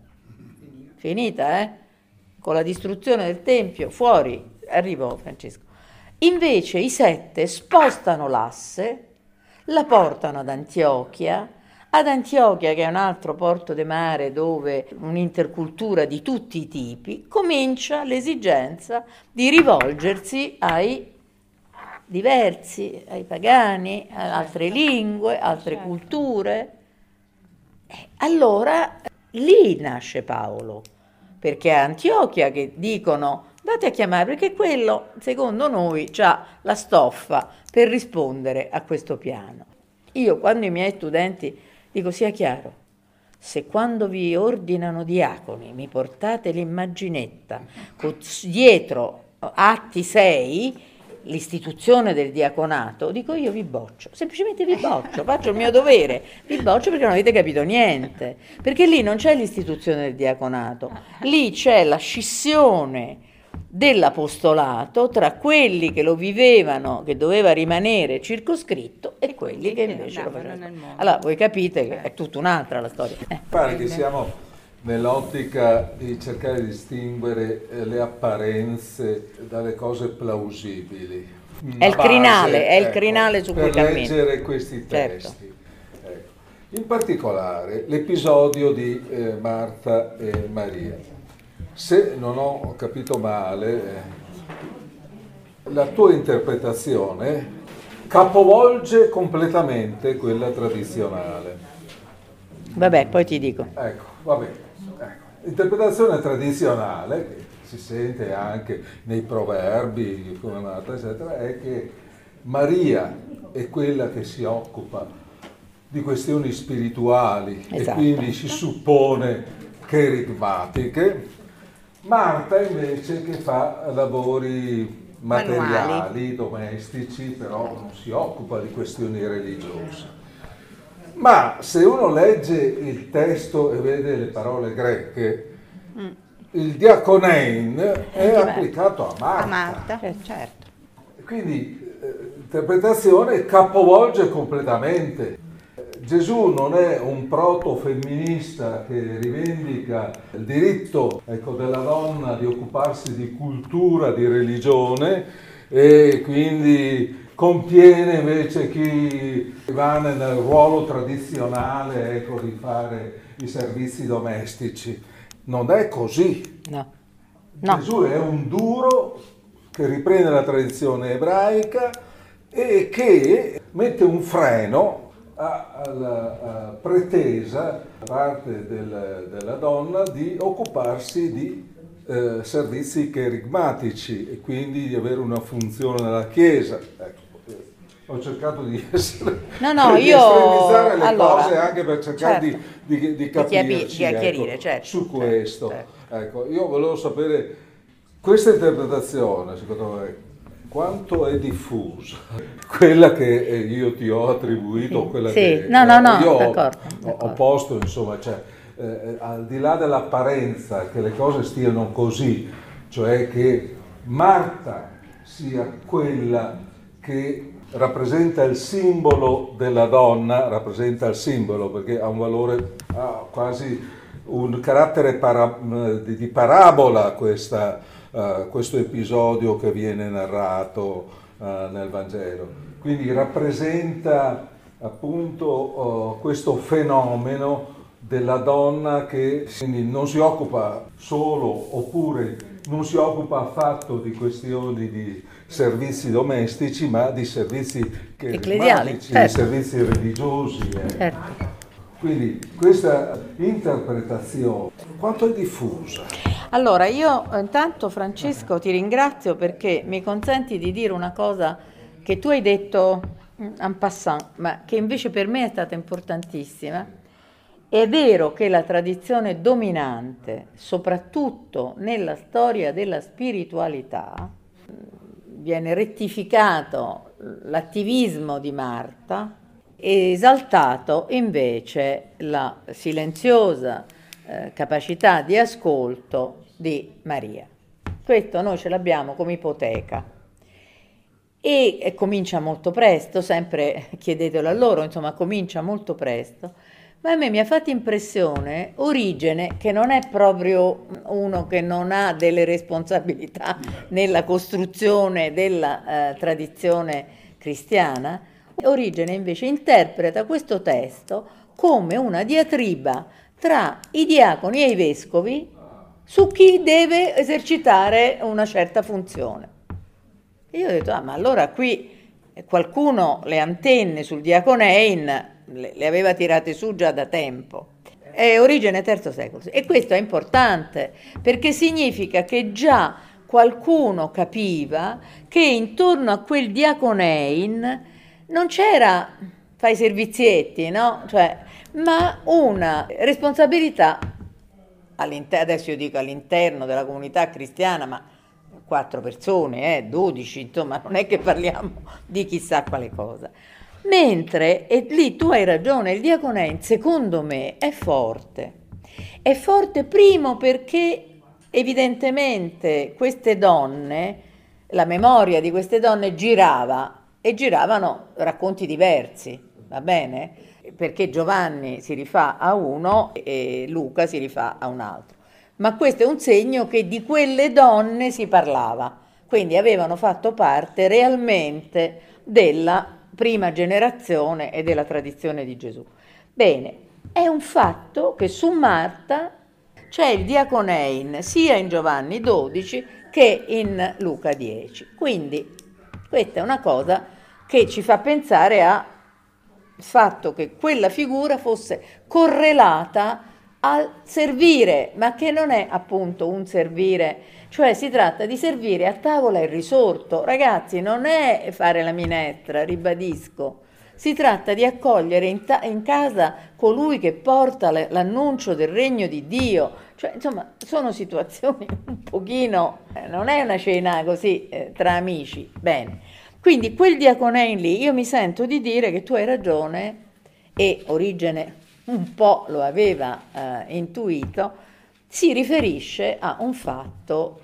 finita, con la distruzione del Tempio, fuori, arrivo Francesco. Invece i 7 spostano l'asse, la portano ad Antiochia che è un altro porto de mare dove un'intercultura di tutti i tipi, comincia l'esigenza di rivolgersi ai diversi, ai pagani, a altre lingue, altre culture. Allora lì nasce Paolo, perché è a Antiochia che dicono andate a chiamare, perché quello secondo noi ha la stoffa per rispondere a questo piano. Io quando i miei studenti dico sia chiaro, se quando vi ordinano diaconi mi portate l'immaginetta dietro Atti 6, l'istituzione del diaconato, dico io vi boccio, semplicemente vi boccio, faccio il mio dovere, vi boccio perché non avete capito niente, perché lì non c'è l'istituzione del diaconato, lì c'è la scissione dell'apostolato tra quelli che lo vivevano, che doveva rimanere circoscritto, e quelli che invece lo facevano. Allora voi capite che è tutta un'altra la storia. Pare che siamo nell'ottica di cercare di distinguere le apparenze dalle cose plausibili. È il crinale su cui per cammino. leggere questi testi. Ecco. In particolare l'episodio di Marta e Maria. Se non ho capito male, la tua interpretazione capovolge completamente quella tradizionale. Vabbè, poi ti dico. Ecco, va bene. Ecco. L'interpretazione tradizionale, che si sente anche nei proverbi, come Marta, eccetera, è che Maria è quella che si occupa di questioni spirituali, esatto, e quindi si suppone cherigmatiche. Marta invece che fa lavori materiali, domestici, però non si occupa di questioni religiose. Ma se uno legge il testo e vede le parole greche, il diaconein è applicato a Marta. A Marta, certo. Quindi l'interpretazione capovolge completamente. Gesù non è un proto-femminista che rivendica il diritto, ecco, della donna di occuparsi di cultura, di religione, e quindi compiene invece chi va nel ruolo tradizionale, ecco, di fare i servizi domestici. Non è così. No. Gesù è un duro che riprende la tradizione ebraica e che mette un freno alla pretesa da parte della donna di occuparsi di servizi cherigmatici e quindi di avere una funzione nella Chiesa. Ecco, ho cercato di essere di estremizzare le cose anche per cercare di capirci, di chiarire, ecco, certo, su questo. certo. Ecco, io volevo sapere questa interpretazione, secondo me, quanto è diffusa, quella che io ti ho attribuito, quella che io d'accordo. Ho posto, insomma, cioè, al di là dell'apparenza che le cose stiano così, cioè che Marta sia quella che rappresenta il simbolo della donna, rappresenta il simbolo perché ha un valore, ha quasi un carattere di parabola questo episodio che viene narrato nel Vangelo. Quindi rappresenta appunto questo fenomeno della donna che quindi non si occupa solo oppure non si occupa affatto di questioni di servizi domestici, ma di servizi ecclesiali, certo, di servizi religiosi. Certo. Quindi questa interpretazione quanto è diffusa? Allora, io intanto, Francesco, ti ringrazio perché mi consenti di dire una cosa che tu hai detto en passant, ma che invece per me è stata importantissima. È vero che la tradizione dominante, soprattutto nella storia della spiritualità, viene rettificato l'attivismo di Marta e esaltato invece la silenziosa capacità di ascolto di Maria. Questo noi ce l'abbiamo come ipoteca e comincia molto presto, sempre chiedetelo a loro, insomma comincia molto presto, ma a me mi ha fatto impressione Origene, che non è proprio uno che non ha delle responsabilità nella costruzione della tradizione cristiana. Origene invece interpreta questo testo come una diatriba tra i diaconi e i vescovi su chi deve esercitare una certa funzione. E io ho detto, ma allora qui qualcuno le antenne sul diaconein le aveva tirate su già da tempo. È Origene III secolo. E questo è importante perché significa che già qualcuno capiva che intorno a quel diaconein non c'era fai servizietti, no? Cioè, ma una responsabilità adesso io dico all'interno della comunità cristiana, ma 4 persone, 12, insomma, non è che parliamo di chissà quale cosa. Mentre, e lì tu hai ragione, il diaconein secondo me è forte primo perché evidentemente queste donne, la memoria di queste donne girava e giravano racconti diversi, va bene? Perché Giovanni si rifà a uno e Luca si rifà a un altro. Ma questo è un segno che di quelle donne si parlava, quindi avevano fatto parte realmente della prima generazione e della tradizione di Gesù. Bene, è un fatto che su Marta c'è il diaconein sia in Giovanni 12 che in Luca 10. Quindi questa è una cosa che ci fa pensare al fatto che quella figura fosse correlata al servire, ma che non è appunto un servire, cioè si tratta di servire a tavola il risorto. Ragazzi, non è fare la minestra, ribadisco. Si tratta di accogliere in casa colui che porta l'annuncio del regno di Dio. Cioè, insomma, sono situazioni un pochino, non è una cena così tra amici. Bene, quindi quel diaconein lì, io mi sento di dire che tu hai ragione, e Origene un po' lo aveva intuito, si riferisce a un fatto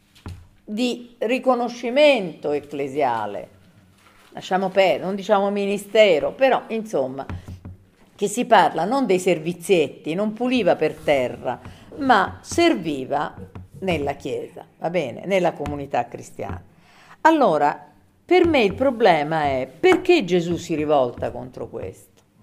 di riconoscimento ecclesiale. Lasciamo perdere, non diciamo ministero, però insomma che si parla non dei servizietti, non puliva per terra, ma serviva nella Chiesa, va bene, nella comunità cristiana. Allora, per me il problema è perché Gesù si rivolta contro questo?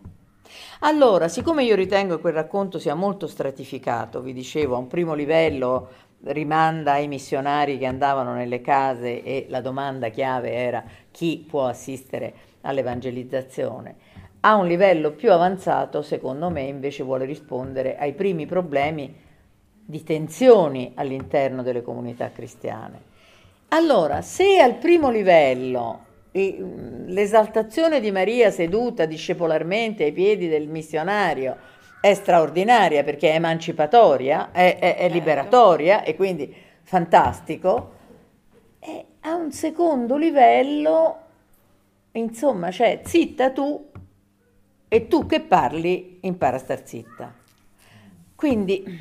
Allora, siccome io ritengo che quel racconto sia molto stratificato, vi dicevo, a un primo livello rimanda ai missionari che andavano nelle case e la domanda chiave era chi può assistere all'evangelizzazione. A un livello più avanzato, secondo me, invece vuole rispondere ai primi problemi di tensioni all'interno delle comunità cristiane. Allora, se al primo livello l'esaltazione di Maria seduta discepolarmente ai piedi del missionario è straordinaria perché è emancipatoria, è liberatoria e quindi fantastico, e a un secondo livello, insomma, cioè zitta tu e tu che parli impara a star zitta. Quindi,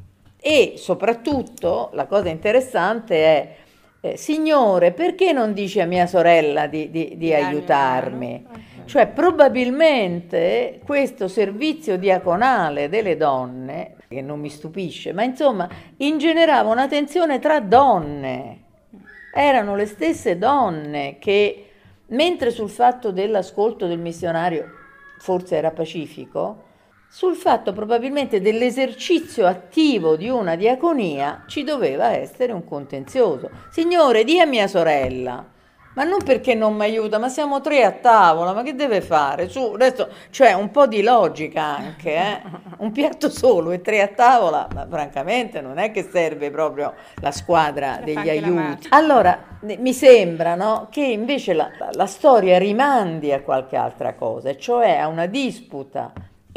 e soprattutto la cosa interessante è Signore, perché non dici a mia sorella di aiutarmi? Cioè, probabilmente questo servizio diaconale delle donne, che non mi stupisce, ma insomma, ingenerava una tensione tra donne. Erano le stesse donne che, mentre sul fatto dell'ascolto del missionario forse era pacifico, sul fatto probabilmente dell'esercizio attivo di una diaconia ci doveva essere un contenzioso. Signore, di a mia sorella, ma non perché non mi aiuta, ma siamo 3 a tavola, ma che deve fare? Su, adesso, cioè un po' di logica anche, un piatto solo e 3 a tavola, ma francamente non è che serve proprio la squadra degli aiuti. Allora, mi sembra, no, che invece la storia rimandi a qualche altra cosa, cioè a una disputa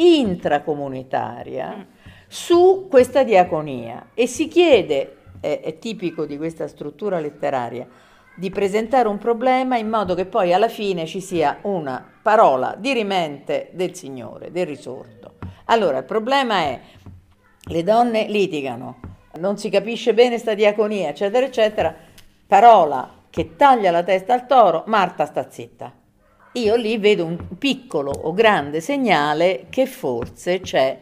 intracomunitaria su questa diaconia, e si chiede, è tipico di questa struttura letteraria, di presentare un problema in modo che poi alla fine ci sia una parola dirimente del Signore, del risorto. Allora il problema è: le donne litigano, non si capisce bene sta diaconia, eccetera eccetera, parola che taglia la testa al toro, Marta sta zitta. Io lì vedo un piccolo o grande segnale che forse c'è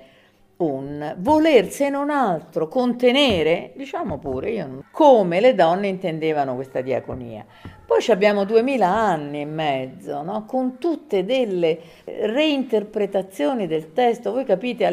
un voler, se non altro, contenere, diciamo pure, come le donne intendevano questa diaconia. Poi abbiamo 2000 anni e mezzo, no? Con tutte delle reinterpretazioni del testo. Voi capite,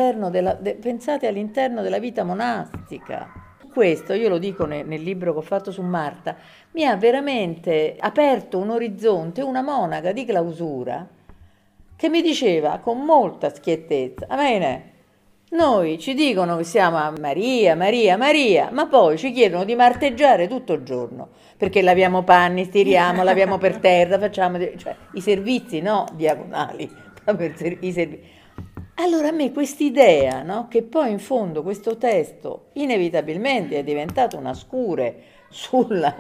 pensate all'interno della vita monastica. Questo, io lo dico nel libro che ho fatto su Marta, mi ha veramente aperto un orizzonte, una monaca di clausura, che mi diceva con molta schiettezza: bene, noi ci dicono che siamo a Maria, Maria, Maria, ma poi ci chiedono di marteggiare tutto il giorno, perché laviamo panni, stiriamo, laviamo per terra, facciamo cioè, i servizi, no, diaconali, proprio i servizi. Allora a me quest'idea, no, che poi in fondo questo testo inevitabilmente è diventato una scure sulla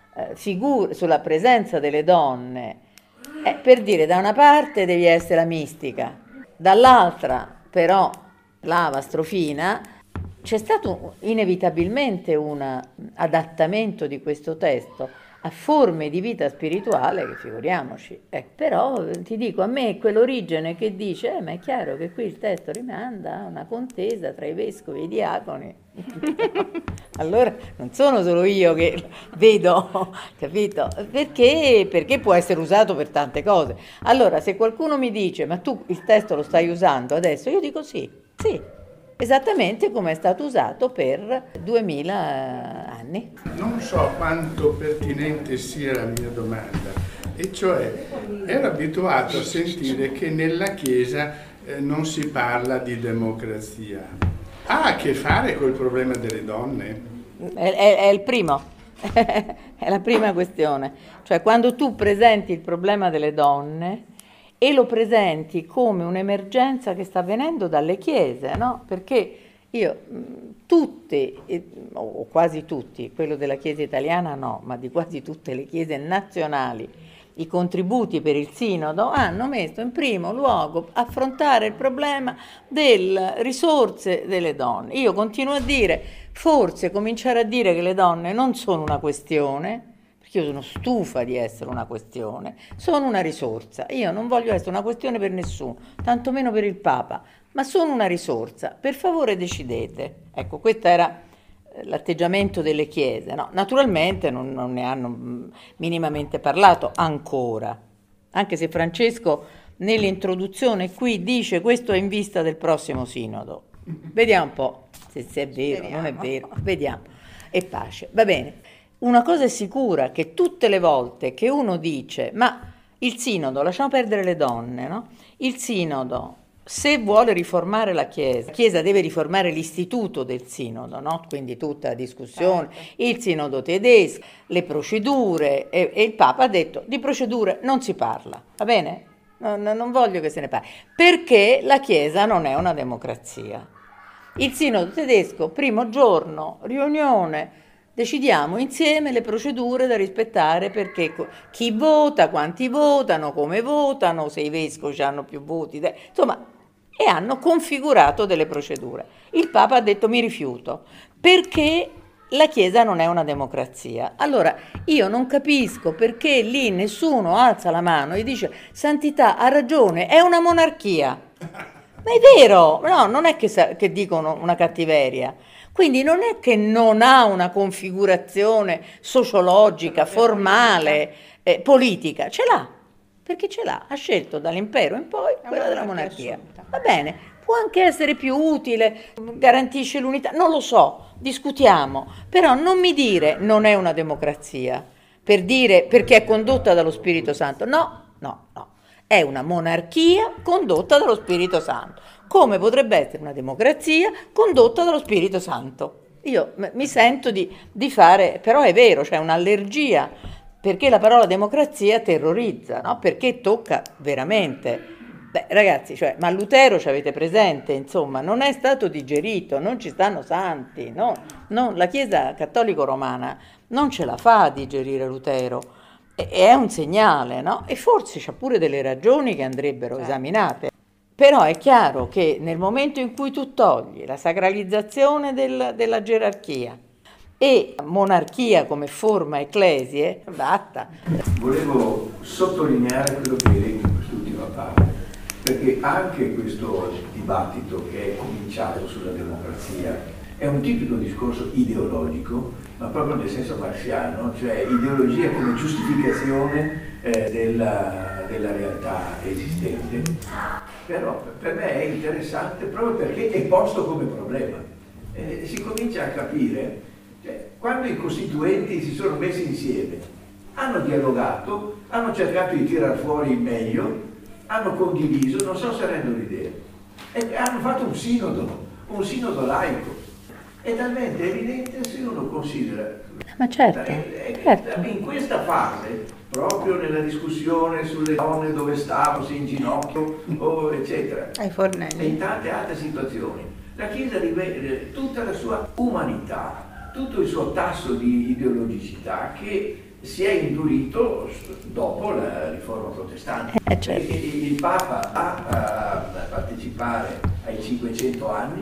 sulla presenza delle donne, per dire, da una parte devi essere la mistica, dall'altra però l'ava strofina, c'è stato inevitabilmente un adattamento di questo testo a forme di vita spirituale che figuriamoci. Però ti dico, a me quell'origine che dice, ma è chiaro che qui il testo rimanda a una contesa tra i vescovi e i diaconi. Allora non sono solo io che vedo, capito? Perché può essere usato per tante cose. Allora se qualcuno mi dice, ma tu il testo lo stai usando adesso, io dico sì, esattamente come è stato usato per 2000 anni. Non so quanto pertinente sia la mia domanda, e cioè ero abituato a sentire che nella Chiesa non si parla di democrazia. Ha a che fare col problema delle donne? È il primo, è la prima questione. Cioè quando tu presenti il problema delle donne e lo presenti come un'emergenza che sta avvenendo dalle chiese, no? Perché tutte, o quasi tutti, quello della Chiesa italiana no, ma di quasi tutte le chiese nazionali, i contributi per il sinodo hanno messo in primo luogo affrontare il problema delle risorse delle donne. Io continuo a dire, forse cominciare a dire che le donne non sono una questione, perché io sono stufa di essere una questione, sono una risorsa. Io non voglio essere una questione per nessuno, tantomeno per il Papa, ma sono una risorsa. Per favore decidete. Ecco, questo era l'atteggiamento delle chiese, no? Naturalmente non ne hanno minimamente parlato ancora, anche se Francesco nell'introduzione qui dice questo è in vista del prossimo sinodo. Vediamo un po' se è vero, non è vero, vediamo. E pace, va bene. Una cosa è sicura, che tutte le volte che uno dice ma il sinodo, lasciamo perdere le donne, no? Il sinodo, se vuole riformare la Chiesa deve riformare l'istituto del sinodo, no? Quindi tutta la discussione, il sinodo tedesco, le procedure, e il Papa ha detto di procedure non si parla, va bene? Non voglio che se ne parli, perché la Chiesa non è una democrazia. Il sinodo tedesco, primo giorno, riunione, decidiamo insieme le procedure da rispettare, perché chi vota, quanti votano, come votano, se i vescovi hanno più voti, insomma, e hanno configurato delle procedure. Il Papa ha detto mi rifiuto, perché la Chiesa non è una democrazia. Allora io non capisco perché lì nessuno alza la mano e dice Santità ha ragione, è una monarchia. Ma è vero, no, non è che dicono una cattiveria. Quindi non è che non ha una configurazione sociologica, formale, politica, ce l'ha, perché ce l'ha, ha scelto dall'impero in poi quella della monarchia. Va bene, può anche essere più utile, garantisce l'unità, non lo so, discutiamo, però non mi dire non è una democrazia, per dire perché è condotta dallo Spirito Santo, no, è una monarchia condotta dallo Spirito Santo. Come potrebbe essere una democrazia condotta dallo Spirito Santo? Io mi sento di fare, però è vero, c'è un'allergia, perché la parola democrazia terrorizza, no? Perché tocca veramente. Beh, ragazzi, ma Lutero ci avete presente, insomma, non è stato digerito, non ci stanno santi, no? La Chiesa cattolico romana non ce la fa a digerire Lutero, è un segnale, no? E forse c'ha pure delle ragioni che andrebbero esaminate. Però è chiaro che nel momento in cui tu togli la sacralizzazione della gerarchia e monarchia come forma ecclesie, batta. Volevo sottolineare quello che hai detto in quest'ultima parte, perché anche questo dibattito che è cominciato sulla democrazia è un tipico discorso ideologico, ma proprio nel senso marxiano, cioè ideologia come giustificazione della realtà esistente. Però per me è interessante proprio perché è posto come problema. Si comincia a capire, quando i costituenti si sono messi insieme, hanno dialogato, hanno cercato di tirar fuori il meglio, hanno condiviso, non so se rendono l'idea, e hanno fatto un sinodo laico. È talmente evidente se uno considera. Ma certo. In questa fase, proprio nella discussione sulle donne dove stavano, se in ginocchio, eccetera, e in tante altre situazioni, la Chiesa rivede tutta la sua umanità, tutto il suo tasso di ideologicità che si è indurito dopo la riforma protestante. Certo. Il Papa va a partecipare ai 500 anni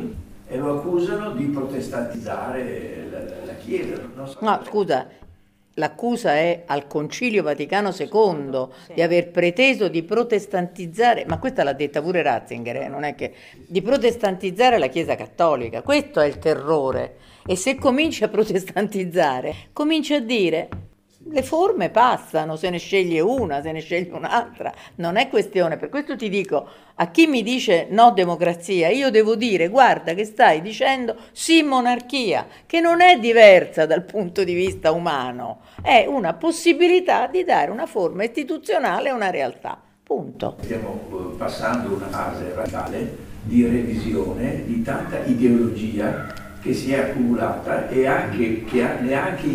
e lo accusano di protestantizzare la Chiesa. Non so. No, scusa, l'accusa è al Concilio Vaticano II di aver preteso di protestantizzare, ma questa l'ha detta pure Ratzinger, non è che di protestantizzare la Chiesa Cattolica. Questo è il terrore. E se cominci a protestantizzare, cominci a dire le forme passano, se ne sceglie una, se ne sceglie un'altra, non è questione. Per questo ti dico, a chi mi dice no democrazia, io devo dire guarda che stai dicendo sì monarchia, che non è diversa dal punto di vista umano, è una possibilità di dare una forma istituzionale a una realtà, punto. Stiamo passando una fase radicale di revisione di tanta ideologia che si è accumulata e anche che neanche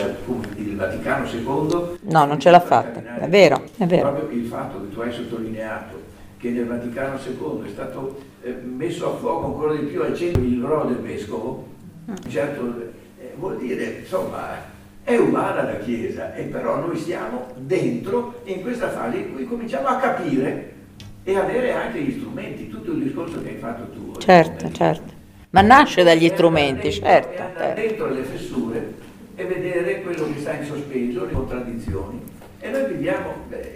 il Vaticano II no, non ce l'ha fatta, è vero, è vero. Proprio il fatto che tu hai sottolineato che nel Vaticano II è stato messo a fuoco ancora di più al centro il ruolo del vescovo, certo vuol dire, insomma, è umana la Chiesa, e però noi siamo dentro in questa fase in cui cominciamo a capire e avere anche gli strumenti, tutto il discorso che hai fatto tu. Certo, certo. Ma nasce dagli strumenti, certo. Andare dentro le fessure e vedere quello che sta in sospeso, le contraddizioni. E noi viviamo,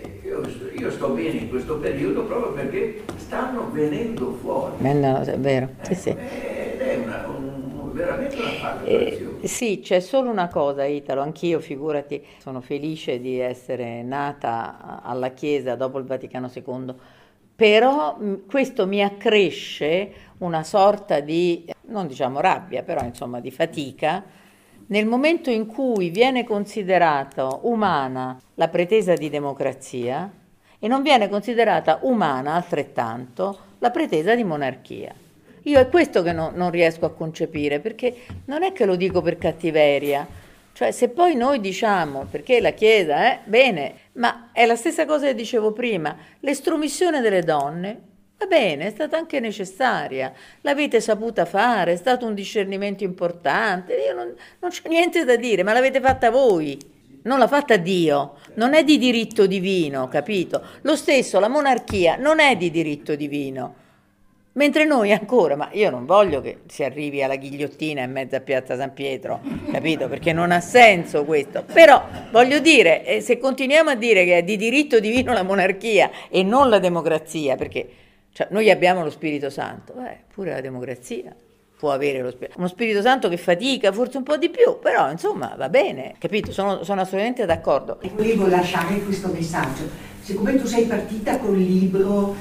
io sto bene in questo periodo proprio perché stanno venendo fuori. È vero, sì, sì. Ed è veramente una fase preziosa. Sì, c'è solo una cosa, Italo, anch'io, figurati, sono felice di essere nata alla Chiesa dopo il Vaticano II, però questo mi accresce una sorta di, non diciamo rabbia, però insomma di fatica, nel momento in cui viene considerata umana la pretesa di democrazia e non viene considerata umana altrettanto la pretesa di monarchia. Io è questo che non riesco a concepire, perché non è che lo dico per cattiveria, cioè se poi noi diciamo, perché la Chiesa è bene, ma è la stessa cosa che dicevo prima, l'estromissione delle donne, va bene, è stata anche necessaria, l'avete saputa fare, è stato un discernimento importante, io non c'è niente da dire, ma l'avete fatta voi, non l'ha fatta Dio, non è di diritto divino, capito? Lo stesso, la monarchia non è di diritto divino, mentre noi ancora, ma io non voglio che si arrivi alla ghigliottina in mezzo a Piazza San Pietro, capito? Perché non ha senso questo, però voglio dire, se continuiamo a dire che è di diritto divino la monarchia e non la democrazia, perché cioè, noi abbiamo lo Spirito Santo, pure la democrazia può avere uno Spirito Santo che fatica, forse un po' di più, però insomma va bene, capito? Sono assolutamente d'accordo. Volevo lasciare questo messaggio, siccome tu sei partita col libro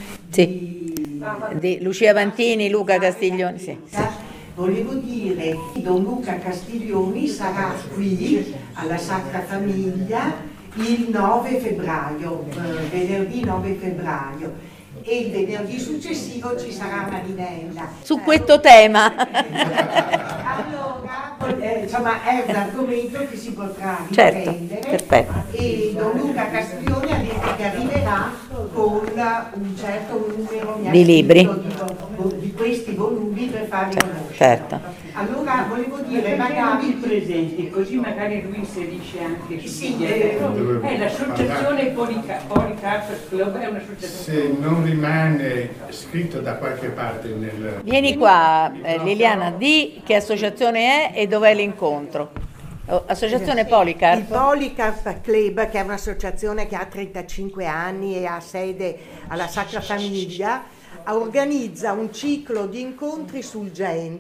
di Lucia Vantini, Luca Castiglioni, sì. Volevo dire che Don Luca Castiglioni sarà qui alla Sacra Famiglia il 9 febbraio, venerdì 9 febbraio. E il venerdì successivo ci sarà Marinella. Su questo tema. Allora, insomma, è un argomento che si potrà riprendere. Certo, perfetto. E Don Luca Castiglioni ha detto che arriverà con un certo numero di libri di questi volumi per farli conoscere. Certo. Allora volevo dire, magari presenti, così magari lui inserisce anche sì, l'associazione Polycarp Club è un'associazione. Se non rimane scritto da qualche parte nel... Vieni qua, Liliana, di che associazione è e dov'è l'incontro? Associazione Polycarp? Il Polycarp Club, che è un'associazione che ha 35 anni e ha sede alla Sacra Famiglia, organizza un ciclo di incontri sul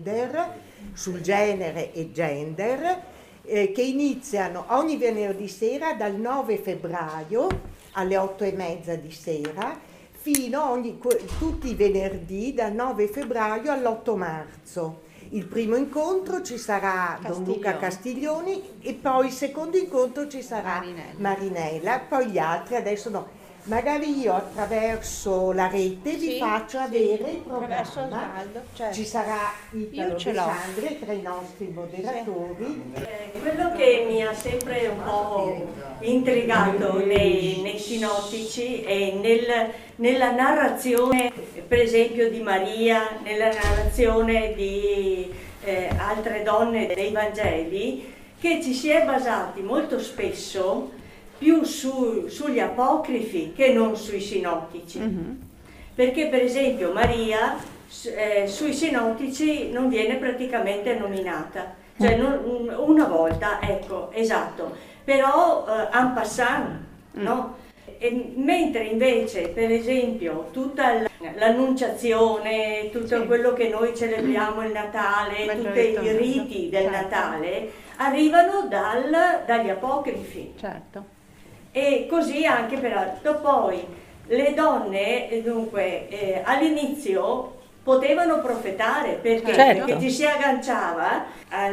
genere e gender, che iniziano ogni venerdì sera dal 9 febbraio alle 8:30 di sera, fino tutti i venerdì dal 9 febbraio all'8 marzo. Il primo incontro ci sarà Don Luca Castiglioni e poi il secondo incontro ci sarà Marinella, poi gli altri adesso no. Magari io attraverso la rete vi faccio avere il programma, certo. Ci sarà Italo De Sandri tra i nostri moderatori. Quello che mi ha sempre un po' intrigato nei sinottici è nella narrazione, per esempio di Maria, nella narrazione di altre donne dei Vangeli, che ci si è basati molto spesso più sugli apocrifi che non sui sinottici. Perché per esempio Maria sui sinottici non viene praticamente nominata, cioè una volta, ecco, esatto, però en passant, no? Mentre invece, per esempio, tutta l'annunciazione, tutto quello che noi celebriamo il Natale, tutti i riti del Natale, arrivano dagli apocrifi. Certo. E così anche per altro. Poi le donne, dunque, all'inizio potevano profetare perché? Certo. Perché ci si agganciava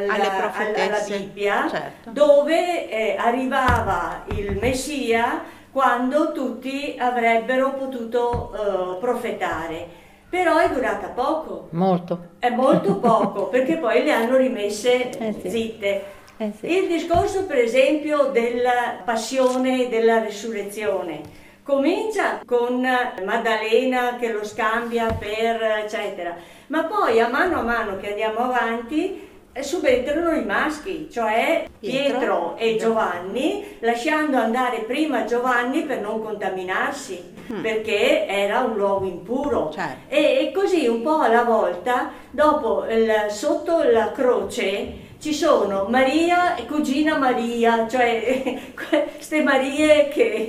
alla Bibbia, certo, dove arrivava il Messia quando tutti avrebbero potuto profetare. Però è durata poco. Molto. È molto poco, perché poi le hanno rimesse sì. zitte. Sì. Il discorso, per esempio, della passione e della resurrezione comincia con Maddalena che lo scambia per eccetera, ma poi a mano che andiamo avanti subentrano i maschi, cioè Pietro e Giovanni, lasciando andare prima Giovanni per non contaminarsi, perché era un luogo impuro. Certo. E così un po' alla volta, dopo sotto la croce ci sono Maria e cugina Maria, cioè queste Marie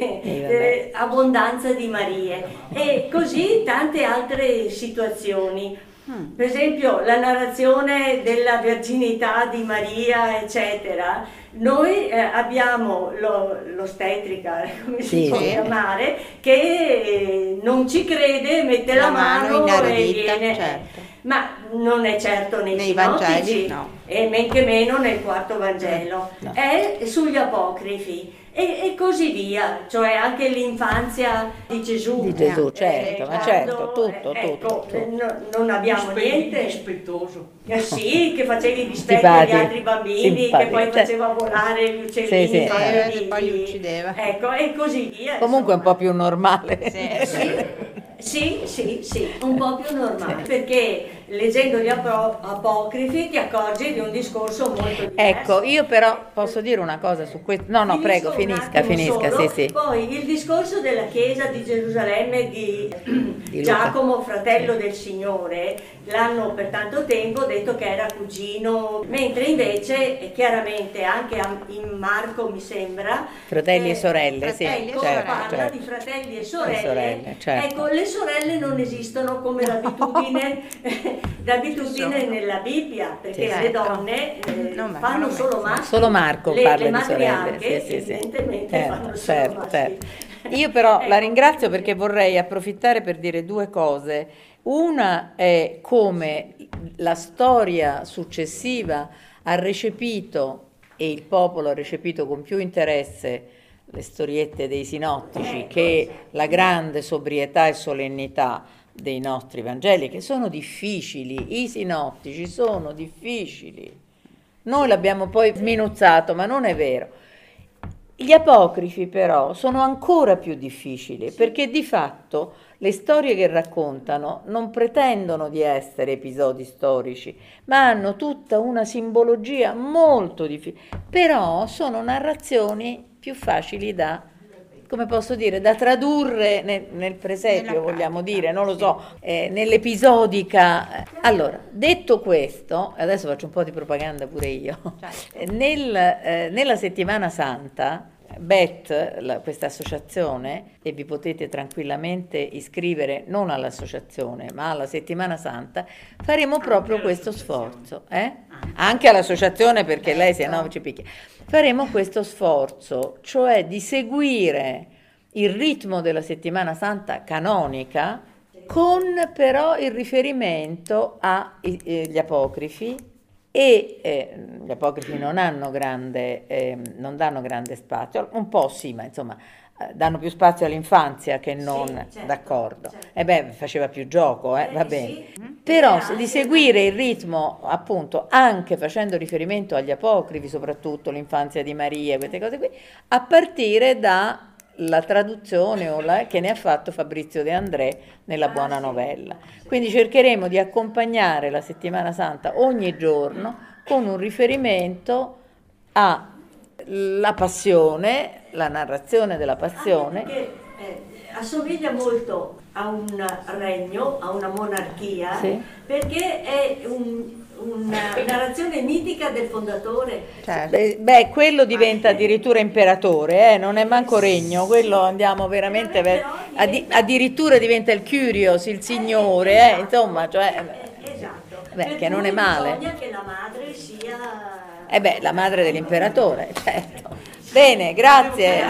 che abbondanza di Marie, e così tante altre situazioni. Per esempio la narrazione della verginità di Maria, eccetera. Noi abbiamo l'ostetrica, come si può chiamare, che non ci crede, mette la mano e viene. Certo. Ma non è certo nei sinottici, Vangeli, no. E men che meno nel quarto Vangelo, no. È sugli apocrifi e così via, cioè anche l'infanzia di Gesù. Di Gesù, certo, ma certo, tutto. Non abbiamo niente. Dispettoso. Sì, che facevi dispetto agli altri bambini, che poi faceva volare gli uccellini, Sì. Poi li uccideva. Ecco, e così via. Comunque un po' più normale. Sì, un po' più normale, perché leggendo gli apocrifi ti accorgi di un discorso molto diverso. Ecco, io però posso dire una cosa su questo. No, prego, finisca, solo. sì. Poi il discorso della chiesa di Gerusalemme di Giacomo, fratello del Signore, l'hanno per tanto tempo detto che era cugino, mentre invece chiaramente anche in Marco mi sembra fratelli e sorelle, parla di fratelli e sorelle, certo. Ecco, le sorelle non esistono come l'abitudine nella Bibbia, perché le donne fanno solo maschi. Solo Marco parla di sorelle, evidentemente fanno solo maschi. Io però la ringrazio perché vorrei approfittare per dire due cose. Una è come la storia successiva ha recepito, e il popolo ha recepito con più interesse, le storiette dei sinottici che la grande sobrietà e solennità dei nostri Vangeli, che sono difficili. I sinottici sono difficili. Noi l'abbiamo poi sminuzzato, ma non è vero. Gli apocrifi però sono ancora più difficili, perché di fatto le storie che raccontano non pretendono di essere episodi storici, ma hanno tutta una simbologia molto difficile. Però sono narrazioni più facili da, come posso dire, da tradurre nel presepio, vogliamo dire, non lo so, nell'episodica. Allora, detto questo, adesso faccio un po' di propaganda pure io, nella settimana santa, BET, questa associazione, e vi potete tranquillamente iscrivere non all'associazione ma alla settimana santa, faremo proprio questo sforzo, anche all'associazione, perché lei se no ci picchia. Faremo questo sforzo, cioè di seguire il ritmo della settimana santa canonica, con però il riferimento agli apocrifi, e gli apocrifi non danno grande spazio, un po' sì, ma insomma danno più spazio all'infanzia che non, certo, d'accordo. Certo. Faceva più gioco, va bene. Sì. Però di seguire il ritmo, appunto, anche facendo riferimento agli apocrifi, soprattutto l'infanzia di Maria, queste cose qui, a partire dalla traduzione che ne ha fatto Fabrizio De André nella Buona Novella. Quindi cercheremo di accompagnare la Settimana Santa ogni giorno con un riferimento alla passione, la narrazione della passione. assomiglia molto a un regno, a una monarchia, Sì. perché è una narrazione mitica del fondatore. Certo. Beh, quello diventa addirittura imperatore, non è manco regno, quello andiamo veramente addirittura diventa il curios, il signore, insomma, cioè, Esatto. beh, che non è male. Bisogna che la madre sia... La madre dell'imperatore, certo. Bene, grazie.